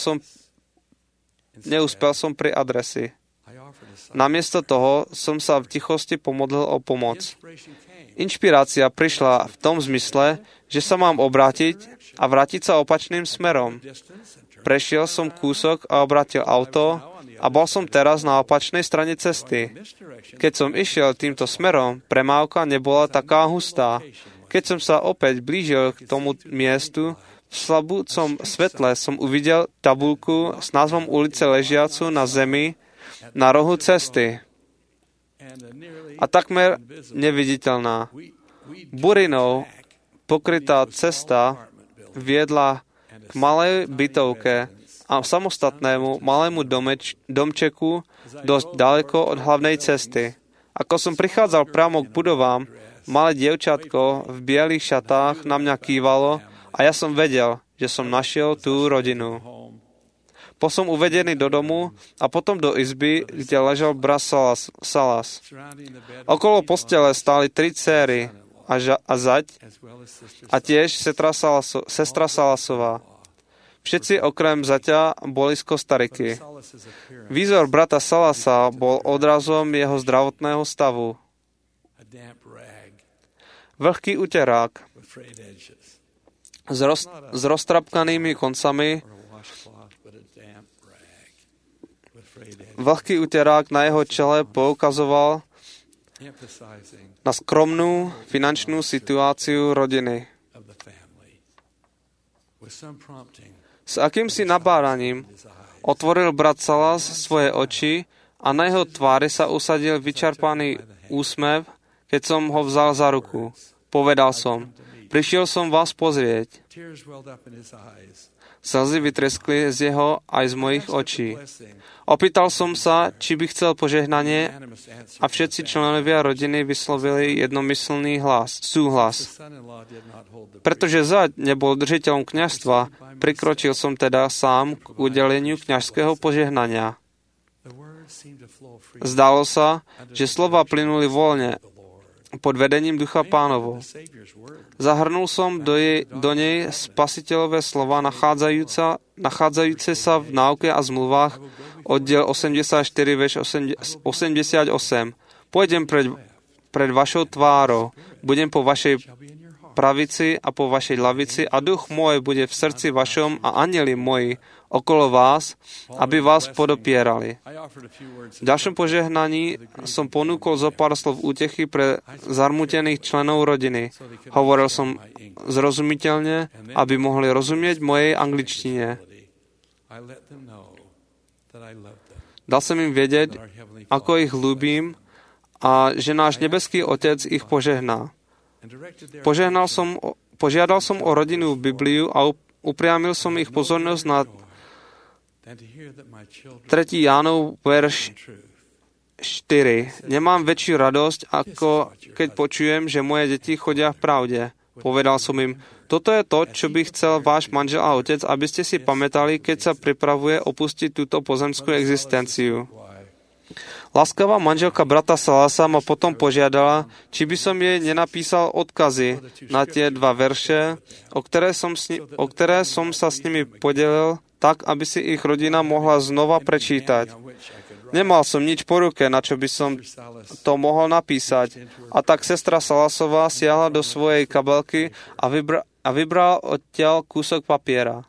neúspel som pri adresi. Namiesto toho som sa v tichosti pomodlil o pomoc. Inšpirácia prišla v tom zmysle, že sa mám obrátiť a vrátiť sa opačným smerom. Prešiel som kúsok a obrátil auto a bol som teraz na opačnej strane cesty. Keď som išiel týmto smerom, premávka nebola taká hustá. Keď som sa opäť blížil k tomu miestu, v slabúcom svetle som uvidel tabuľku s názvom ulice ležiacu na zemi na rohu cesty. A takmer neviditeľná. Burinou pokrytá cesta viedla k malej bytovke a samostatnému malému domčeku dosť ďaleko od hlavnej cesty. Ako som prichádzal priamo k budovám, malé dievčatko v bielých šatách na mňa kývalo a ja som vedel, že som našiel tú rodinu. Bol som uvedený do domu a potom do izby, kde ležal brat Salas. Okolo postele stáli 3 céry a zať a tiež sestra Salasová. Všetci okrem zaťa boli z Kostariky. Výzor brata Salasa bol odrazom jeho zdravotného stavu. Vlhký uterák s roztrapkanými koncami, vlhký uterák na jeho čele poukazoval na skromnú finančnú situáciu rodiny. S akýmsi nabáraním otvoril brat Salas svoje oči a na jeho tvári sa usadil vyčerpaný úsmev, keď som ho vzal za ruku. Povedal som, prišiel som vás pozrieť. Slzy vytreskli z jeho aj z mojich očí. Opýtal som sa, či by chcel požehnanie a všetci členovia rodiny vyslovili jednomyslný súhlas. Pretože zať nebol držiteľom kňazstva, prikročil som teda sám k udeleniu kňazského požehnania. Zdalo sa, že slova plynuli voľne pod vedením Ducha Pánovo. Zahrnul som do nej spasiteľové slova nachádzajúce sa v náuke a zmluvách, oddiel 84, verš 88. Pôjdem pred vašou tvárou, budem po vašej pravici a po vašej lavici a duch môj bude v srdci vašom a anjeli moji okolo vás, aby vás podopierali. V ďalšom požehnaní som ponúkol zo pár slov útechy pre zarmutených členov rodiny. Hovoril som zrozumiteľne, aby mohli rozumieť mojej angličtine. Dal som im vedieť, ako ich ľúbim a že náš nebeský Otec ich požehná. Požiadal som o rodinnú Bibliu a upriamil som ich pozornosť na 3. Jánov, verš 4. Nemám väčšiu radosť, ako keď počujem, že moje deti chodia v pravde. Povedal som im, toto je to, čo by chcel váš manžel a otec, aby ste si pamätali, keď sa pripravuje opustiť túto pozemskú existenciu. Láskavá manželka brata Salasa ma potom požiadala, či by som jej nenapísal odkazy na tie 2 verše, o ktoré som sa s nimi podelil, tak, aby si ich rodina mohla znova prečítať. Nemal som nič po ruke, na čo by som to mohol napísať. A tak sestra Salasová siahla do svojej kabelky a vybrala odtiaľ kúsok papiera.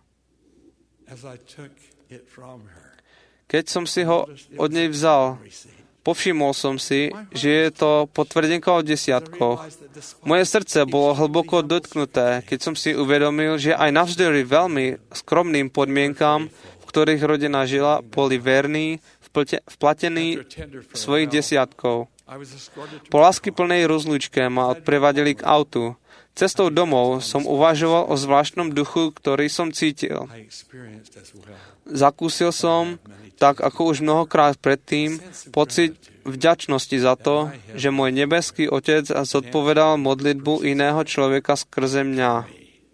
Keď som si ho od nej vzal, povšimol som si, že je to potvrdenka o 10. Moje srdce bolo hlboko dotknuté, keď som si uvedomil, že aj navzdory veľmi skromným podmienkám, v ktorých rodina žila, boli verní, vplatení svojich 10. Po láskyplnej rozlúčke ma odprevadili k autu. Cestou domov som uvažoval o zvláštnom duchu, ktorý som cítil. Zakúsil som, tak ako už mnohokrát predtým, pocit vďačnosti za to, že môj nebeský Otec zodpovedal modlitbu iného človeka skrze mňa.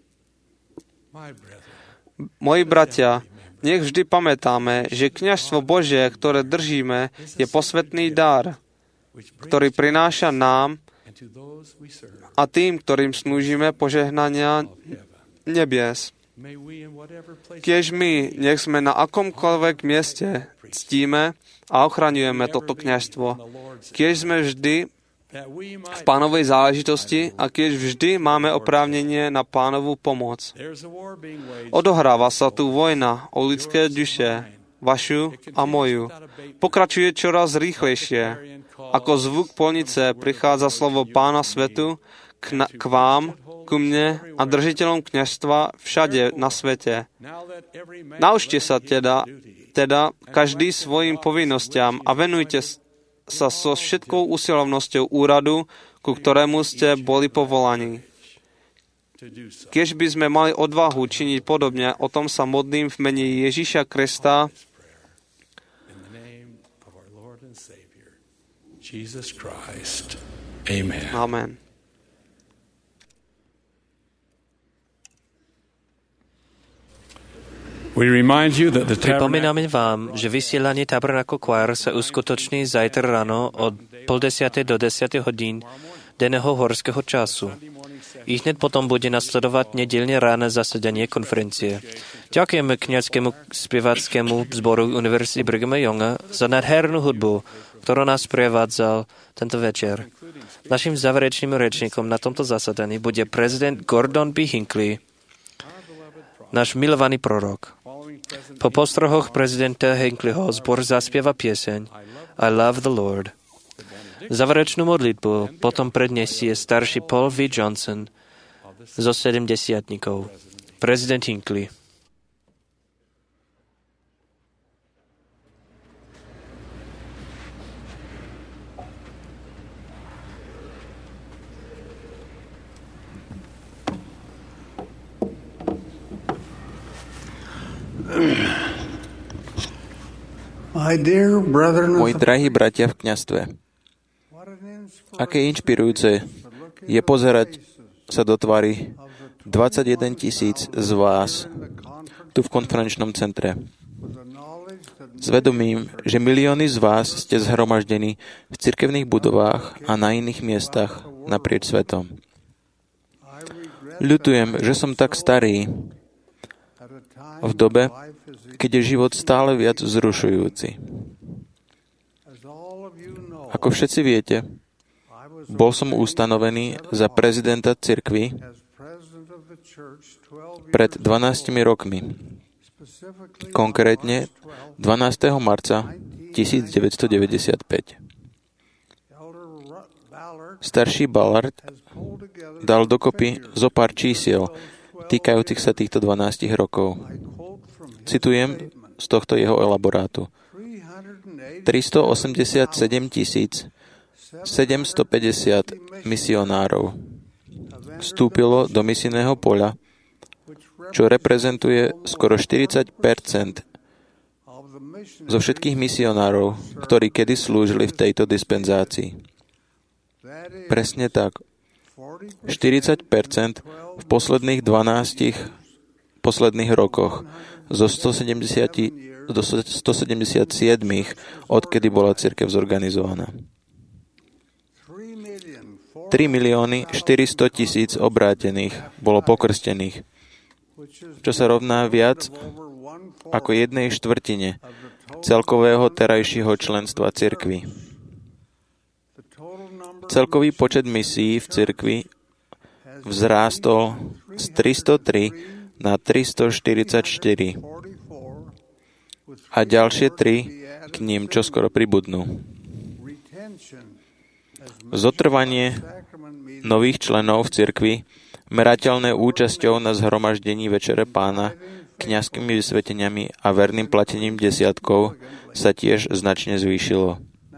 Moji bratia, nech vždy pamätáme, že kňazstvo Božie, ktoré držíme, je posvätný dar, ktorý prináša nám a tým, ktorým slúžime, požehnania nebies. Kiež my, nech sme na akomkoľvek mieste, ctíme a ochraňujeme toto kňazstvo. Kiež sme vždy v Pánovej záležitosti a keď vždy máme oprávnenie na Pánovu pomoc. Odohráva sa tu vojna o ľudské duše, vašu a moju. Pokračuje čoraz rýchlejšie. Ako zvuk polnice prichádza slovo Pána svetu k vám, ku mne a držiteľom kňazstva všade na svete. Naučte sa teda každý svojim povinnostiam a venujte sa so všetkou usilovnosťou úradu, ku ktorému ste boli povolaní. Keď by sme mali odvahu činiť podobne, o tom sa modlím v mene Ježiša Krista. Amen. Pripomíname vám, že vysielanie Tabernacle Choir sa uskutoční zajtra ráno od 9:30 do 10 hodín denného horského času. I hneď potom bude nasledovať nedeľne ráne zasedanie konferencie. Ďakujeme kňazskému spevackému zboru Univerzity Brighama Younga za nádhernú hudbu, ktorú nás prevádzal tento večer. Našim záverečným rečníkom na tomto zasadaní bude prezident Gordon B. Hinckley, náš milovaný prorok. Po postrohoch prezidenta Hinckleyho zbor zaspieva pieseň I Love the Lord. Záverečnú modlitbu potom predniesie starší Paul V. Johnson zo 70-tníkov. Prezident Hinckley. Moji drahí bratia v kňazstve, aké inšpirujúce je pozerať sa do tvary 21 000 z vás tu v konferenčnom centre. S vedomím, že milióny z vás ste zhromaždení v cirkevných budovách a na iných miestach naprieč svetom. Ľutujem, že som tak starý v dobe, keď je život stále viac vzrušujúci. Ako všetci viete, Bol som ustanovený za prezidenta cirkvi pred 12 rokmi, konkrétne 12. marca 1995. Starší Ballard dal dokopy zo pár čísiel týkajúcich sa týchto 12 rokov. Citujem z tohto jeho elaborátu. 387 750 misionárov vstúpilo do misijného poľa, čo reprezentuje skoro 40% zo všetkých misionárov, ktorí kedy slúžili v tejto dispenzácii. Presne tak. 40% v posledných 12 rokoch zo 177, odkedy bola cirkev zorganizovaná. 3 400 000 obrátených bolo pokrstených, čo sa rovná viac ako 1/4 celkového terajšieho členstva cirkvi. Celkový počet misií v cirkvi vzrástol z 303 na 344 a ďalšie 3 k ním čoskoro pribudnú. Zotrvanie nových členov v cirkvi, merateľné účasťou na zhromaždení Večere Pána, kňazskými vysveteniami a verným platením desiatkov sa tiež značne zvýšilo.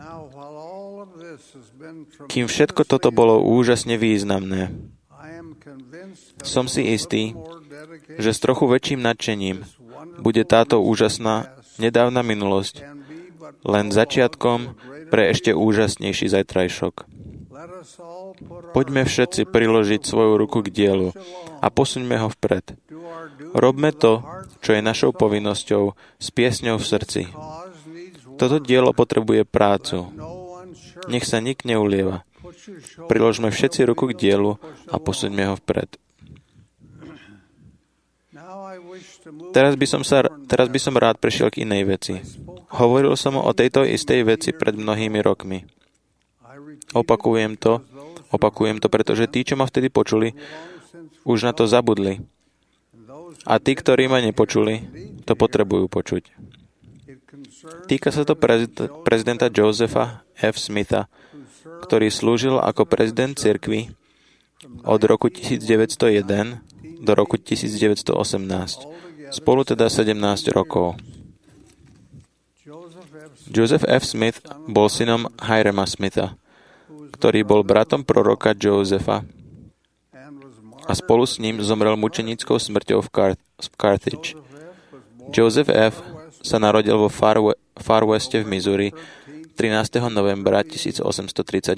Kým všetko toto bolo úžasne významné, som si istý, že s trochu väčším nadšením bude táto úžasná nedávna minulosť len začiatkom pre ešte úžasnejší zajtrajšok. Poďme všetci priložiť svoju ruku k dielu a posuňme ho vpred. Robme to, čo je našou povinnosťou, s piesňou v srdci. Toto dielo potrebuje prácu. Nech sa nik neulieva. Priložme všetci ruku k dielu a posuňme ho vpred. Teraz by som rád prešiel k inej veci. Hovoril som o tejto istej veci pred mnohými rokmi. Opakujem to, pretože tí, čo ma vtedy počuli, už na to zabudli. A tí, ktorí ma nepočuli, to potrebujú počuť. Týka sa to prezidenta Josepha F. Smitha, ktorý slúžil ako prezident cirkvi od roku 1901 do roku 1918. Spolu teda 17 rokov. Joseph F. Smith bol synom Hirama Smitha, ktorý bol bratom proroka Josepha a spolu s ním zomrel mučenickou smrťou v Carthage. Joseph F. sa narodil vo Far Weste v Missouri 13. novembra 1838.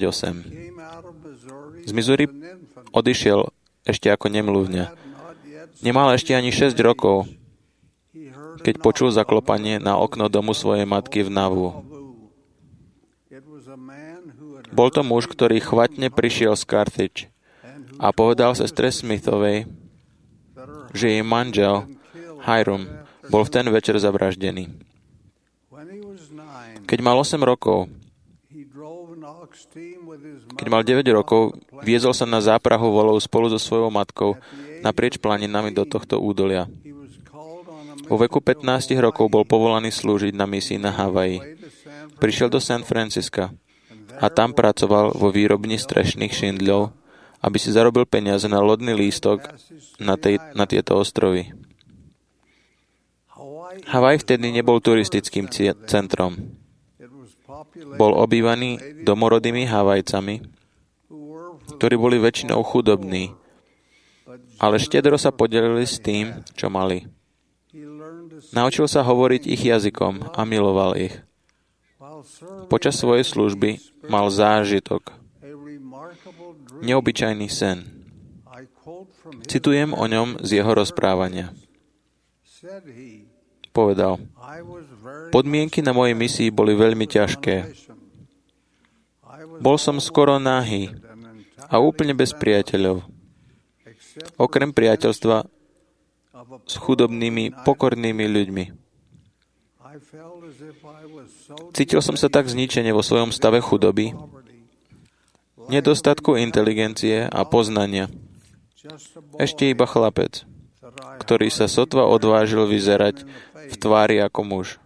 Z Missouri odišiel ešte ako nemluvňa. Nemal ešte ani 6 rokov, keď počul zaklopanie na okno domu svojej matky v Nauvoo. Bol to muž, ktorý chvatne prišiel z Carthage a povedal sestre Smithovej, že jej manžel Hiram bol v ten večer zavraždený. Keď mal 8 rokov, keď mal 9 rokov, viezol sa na záprahu volov spolu so svojou matkou naprieč planinami do tohto údolia. Vo veku 15 rokov bol povolaný slúžiť na misii na Havaji. Prišiel do San Francisca a tam pracoval vo výrobni strešných šindľov, aby si zarobil peniaze na lodný lístok na tieto ostrovy. Havaj vtedy nebol turistickým centrom. Bol obývaný domorodými Havajcami, ktorí boli väčšinou chudobní, ale štedro sa podelili s tým, čo mali. Naučil sa hovoriť ich jazykom a miloval ich. Počas svojej služby mal zážitok, neobyčajný sen. Citujem o ňom z jeho rozprávania. Povedal, podmienky na mojej misii boli veľmi ťažké. Bol som skoro nahý a úplne bez priateľov. Okrem priateľstva s chudobnými, pokornými ľuďmi. Cítil som sa tak zničene vo svojom stave chudoby, nedostatku inteligencie a poznania. Ešte iba chlapec, ktorý sa sotva odvážil vyzerať v tvári ako muž.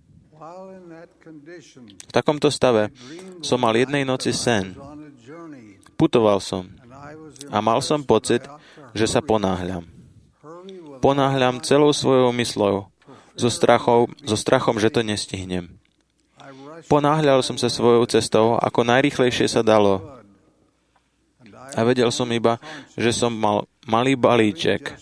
V takomto stave som mal jednej noci sen. Putoval som a mal som pocit, že sa ponáhľam. Ponáhľam celou svojou mysľou, so strachom, že to nestihnem. Ponáhľal som sa svojou cestou, ako najrýchlejšie sa dalo. A vedel som iba, že som mal malý balíček,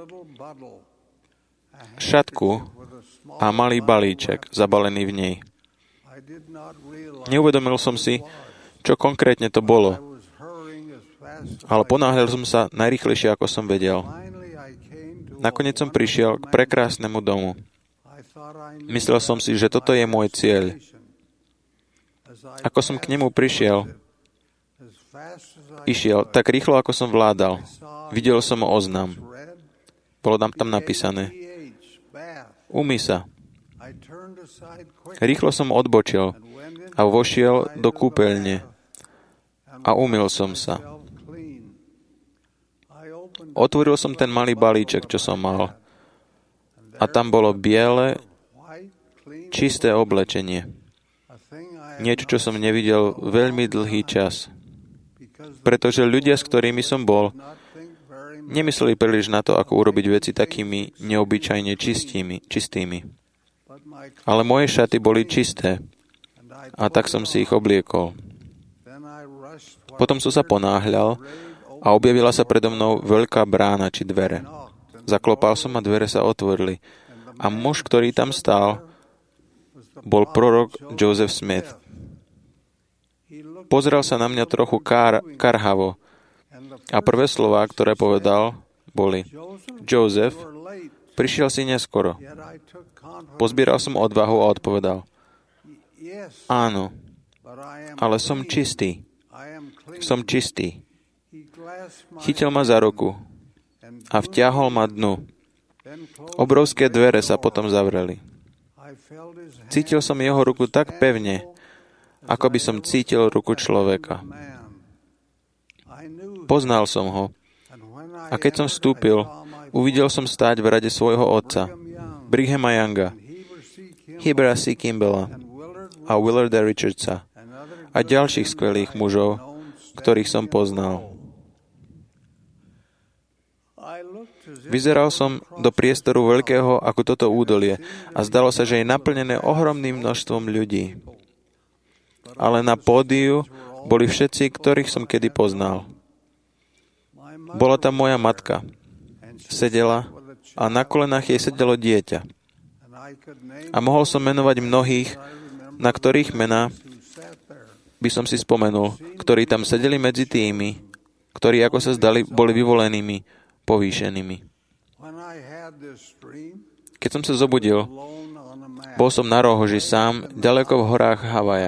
šatku a malý balíček zabalený v nej. Neuvedomil som si, čo konkrétne to bolo, ale ponáhľal som sa najrýchlejšie, ako som vedel. Nakoniec som prišiel k prekrásnemu domu. Myslel som si, že toto je môj cieľ. Ako som k nemu išiel tak rýchlo, ako som vládal. Videl som oznam. Bolo tam napísané: Umyj sa. Rýchlo som odbočil a vošiel do kúpeľne a umyl som sa. Otvoril som ten malý balíček, čo som mal. A tam bolo biele, čisté oblečenie. Niečo, čo som nevidel veľmi dlhý čas. Pretože ľudia, s ktorými som bol, nemysleli príliš na to, ako urobiť veci takými neobyčajne čistými. Ale moje šaty boli čisté a tak som si ich obliekol. Potom som sa ponáhľal a objavila sa predo mnou veľká brána či dvere. Zaklopal som a dvere sa otvorili. A muž, ktorý tam stál, bol prorok Joseph Smith. Pozrel sa na mňa trochu karhavo a prvé slová, ktoré povedal, boli: Joseph, prišiel si neskoro. Pozbieral som odvahu a odpovedal: Áno, ale som čistý. Som čistý. Chytil ma za ruku a vtiahol ma dnu. Obrovské dvere sa potom zavreli. Cítil som jeho ruku tak pevne, ako by som cítil ruku človeka. Poznal som ho. A keď som vstúpil, uvidel som stáť v rade svojho otca, Brighama Younga, Hebera C. Kimballa a Willarda Richardsa a ďalších skvelých mužov, ktorých som poznal. Vyzeral som do priestoru veľkého ako toto údolie a zdalo sa, že je naplnené ohromným množstvom ľudí. Ale na pódiu boli všetci, ktorých som kedy poznal. Bola tam moja matka. Sedela a na kolenách jej sedelo dieťa. A mohol som menovať mnohých, na ktorých mená by som si spomenul, ktorí tam sedeli medzi tými, ktorí, ako sa zdali, boli vyvolenými, povýšenými. Keď som sa zobudil, bol som na rohoži sám, ďaleko v horách Havaja.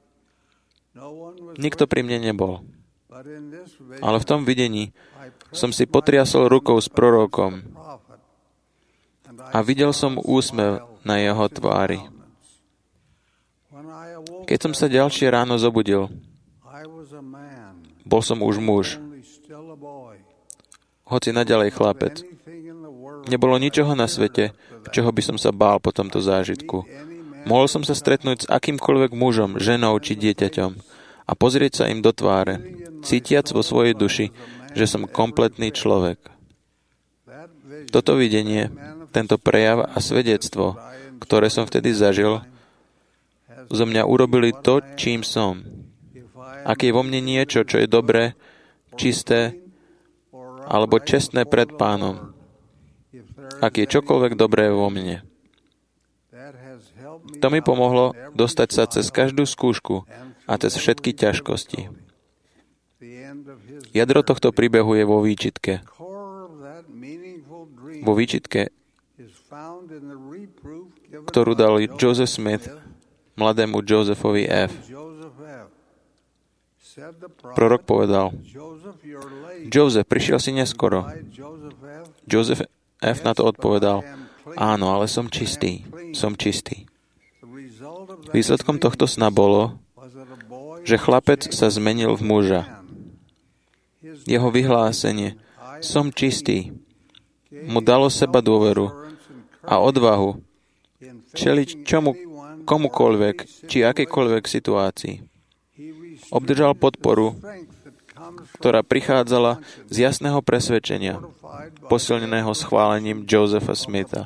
Nikto pri mne nebol. Ale v tom videní som si potriasol rukou s prorokom a videl som úsmev na jeho tvári. Keď som sa ďalšie ráno zobudil, bol som už muž, hoci naďalej chlapec. Nebolo ničoho na svete, čoho by som sa bál po tomto zážitku. Mohol som sa stretnúť s akýmkoľvek mužom, ženou či dieťaťom a pozrieť sa im do tváre, cítiac vo svojej duši, že som kompletný človek. Toto videnie, tento prejav a svedectvo, ktoré som vtedy zažil, zo mňa urobili to, čím som. Ak je vo mne niečo, čo je dobré, čisté alebo čestné pred Pánom, ak je čokoľvek dobré vo mne. To mi pomohlo dostať sa cez každú skúšku a cez všetky ťažkosti. Jadro tohto príbehu je vo výčitke. Vo výčitke, ktorú dal Joseph Smith mladému Josephovi F. Prorok povedal: Joseph, prišiel si neskoro. Joseph F. na to odpovedal: Áno, ale som čistý. Som čistý. Výsledkom tohto sna bolo, že chlapec sa zmenil v muža. Jeho vyhlásenie som čistý mu dalo seba dôveru a odvahu čeliť komukoľvek či akejkoľvek situácii. Obdržal podporu, ktorá prichádzala z jasného presvedčenia, posilneného schválením Josepha Smitha.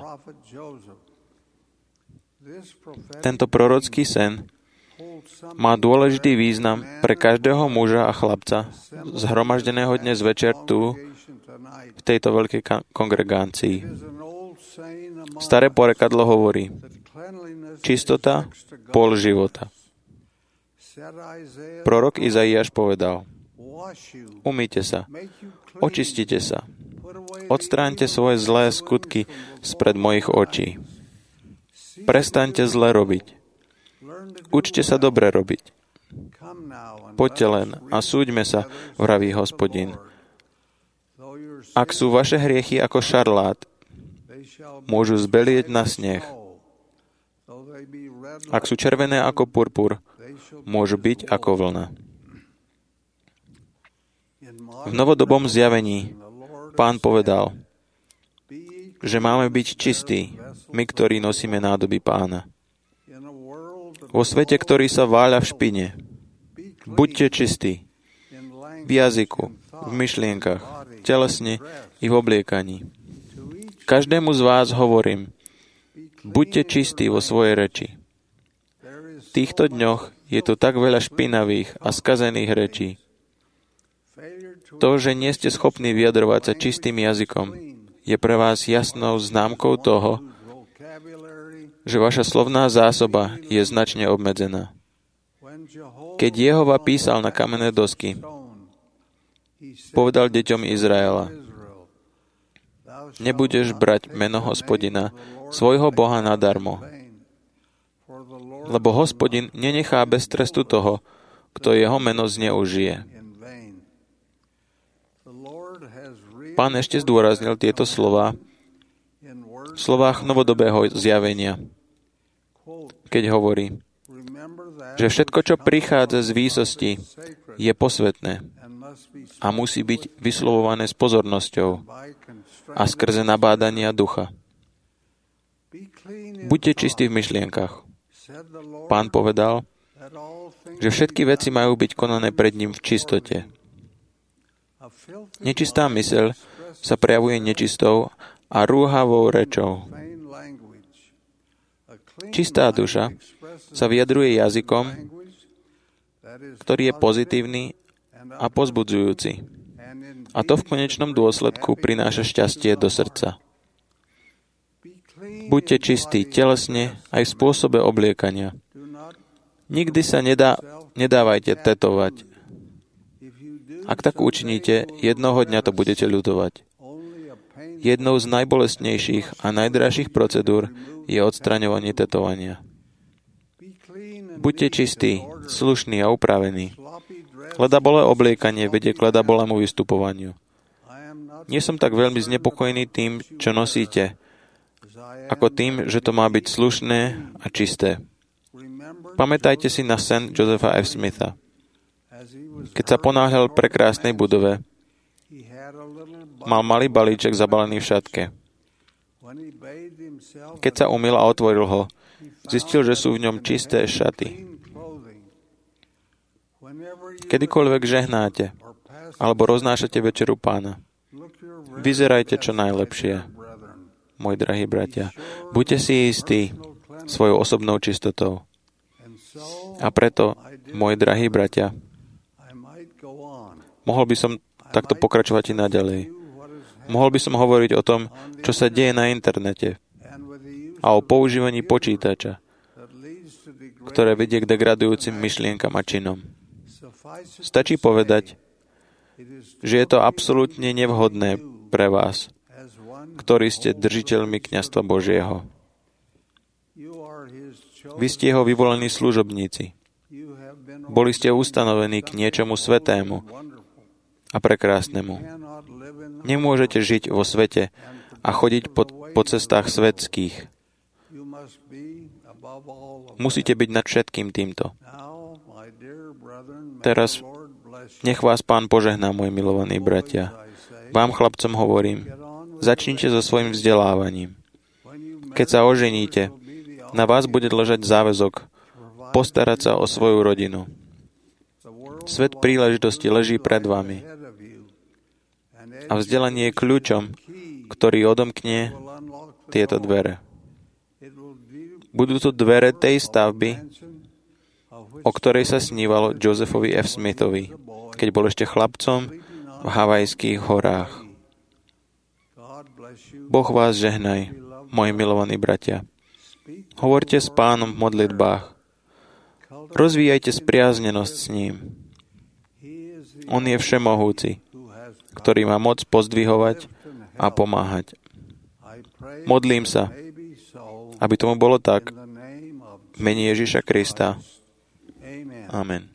Tento prorocký sen má dôležitý význam pre každého muža a chlapca zhromaždeného dnes večer tu, v tejto veľkej kongregácii. Staré porekadlo hovorí, čistota, pol života. Prorok Izaiáš povedal, umyte sa, očistite sa, odstráňte svoje zlé skutky spred mojich očí. Prestaňte zle robiť. Učte sa dobre robiť. Poďte len a súďme sa, vraví Hospodin. Ak sú vaše hriechy ako šarlát, môžu zbelieť na sneh. Ak sú červené ako purpur, môžu byť ako vlna. V novodobom zjavení Pán povedal, že máme byť čistí, my, ktorí nosíme nádoby Pána. Vo svete, ktorý sa váľa v špine, buďte čistí v jazyku, v myšlienkach, telesne i v obliekaní. Každému z vás hovorím, buďte čistí vo svojej reči. V týchto dňoch je tu tak veľa špinavých a skazených rečí. To, že nie ste schopní vyjadrovať sa čistým jazykom, je pre vás jasnou známkou toho, že vaša slovná zásoba je značne obmedzená. Keď Jehova písal na kamenné dosky, povedal deťom Izraela, nebudeš brať meno Hospodina, svojho Boha nadarmo, lebo Hospodin nenechá bez trestu toho, kto jeho meno zneužije. Pán ešte zdôraznil tieto slová v slovách novodobého zjavenia, keď hovorí, že všetko, čo prichádza z výsosti, je posvätné a musí byť vyslovované s pozornosťou a skrze nabádania ducha. Buďte čistí v myšlienkach. Pán povedal, že všetky veci majú byť konané pred ním v čistote. Nečistá myseľ sa prejavuje nečistou a rúhavou rečou. Čistá duša sa vyjadruje jazykom, ktorý je pozitívny a povzbudzujúci. A to v konečnom dôsledku prináša šťastie do srdca. Buďte čistí telesne aj v spôsobe obliekania. Nikdy sa nedávajte tetovať. Ak tak učiníte, jednoho dňa to budete ľutovať. Jednou z najbolestnejších a najdražších procedúr je odstraňovanie tetovania. Buďte čistí, slušní a upravení. Ledabolé obliekanie vedie k ledabolému vystupovaniu. Nie som tak veľmi znepokojený tým, čo nosíte, ako tým, že to má byť slušné a čisté. Pamätajte si na sen Josepha F. Smitha. Keď sa ponáhľal v prekrásnej budove, mal malý balíček zabalený v šatke. Keď sa umyl a otvoril ho, zistil, že sú v ňom čisté šaty. Kedykoľvek žehnáte alebo roznášate večeru Pána, vyzerajte čo najlepšie, moji drahí bratia. Buďte si istí svojou osobnou čistotou. A preto, moji drahí bratia, mohol by som takto pokračovať i naďalej. Mohol by som hovoriť o tom, čo sa deje na internete a o používaní počítača, ktoré vedie k degradujúcim myšlienkam a činom. Stačí povedať, že je to absolútne nevhodné pre vás, ktorí ste držiteľmi kňazstva Božieho. Vy ste jeho vyvolení služobníci. Boli ste ustanovení k niečomu svätému a prekrásnemu. Nemôžete žiť vo svete a chodiť po cestách svetských. Teraz nech vás Pán požehná, moji milovaní bratia. Vám, chlapcom, hovorím, začnite so svojím vzdelávaním. Keď sa oženíte, na vás bude ležať záväzok postarať sa o svoju rodinu. Svet príležitosti leží pred vami. A vzdelanie je kľúčom, ktorý odomkne tieto dvere. Budú to dvere tej stavby, o ktorej sa snívalo Josephovi F. Smithovi, keď bol ešte chlapcom v Havajských horách. Boh vás žehnaj, moji milovaní bratia. Hovorte s Pánom v modlitbách. Rozvíjajte spriaznenosť s ním. On je všemohúci, ktorý má moc pozdvihovať a pomáhať. Modlím sa, aby tomu bolo tak, v mene Ježiša Krista. Amen.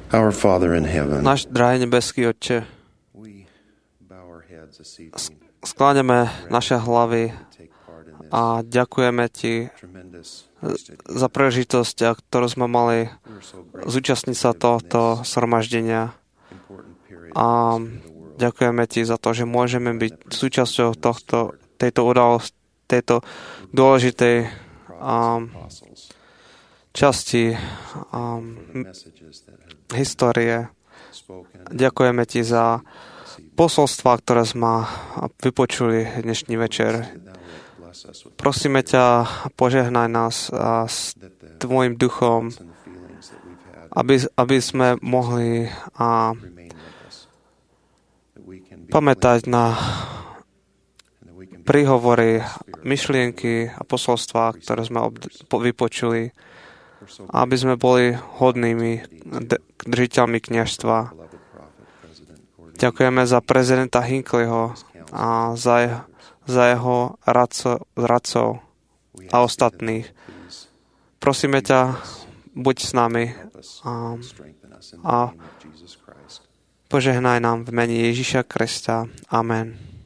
Our Father in heaven, Náš drahý nebeský Otče, skláňame naše hlavy a ďakujeme Ti za príležitosť, ktorú sme mali zúčastniť sa tohto zhromaždenia. A ďakujeme Ti za to, že môžeme byť súčasťou tejto udalosti, tejto dôležitej časti histórie. Ďakujeme Ti za posolstva, ktoré sme vypočuli dnešný večer. Prosíme ťa, požehnaj nás s Tvojim duchom, aby sme mohli pamätať na príhovory, myšlienky a posolstvá, ktoré sme vypočuli, aby sme boli hodnými držiteľmi kňazstva. Ďakujeme za prezidenta Hinckleyho a za jeho radcov a ostatných. Prosíme ťa, buď s nami a požehnaj nám v mene Ježiša Krista. Amen.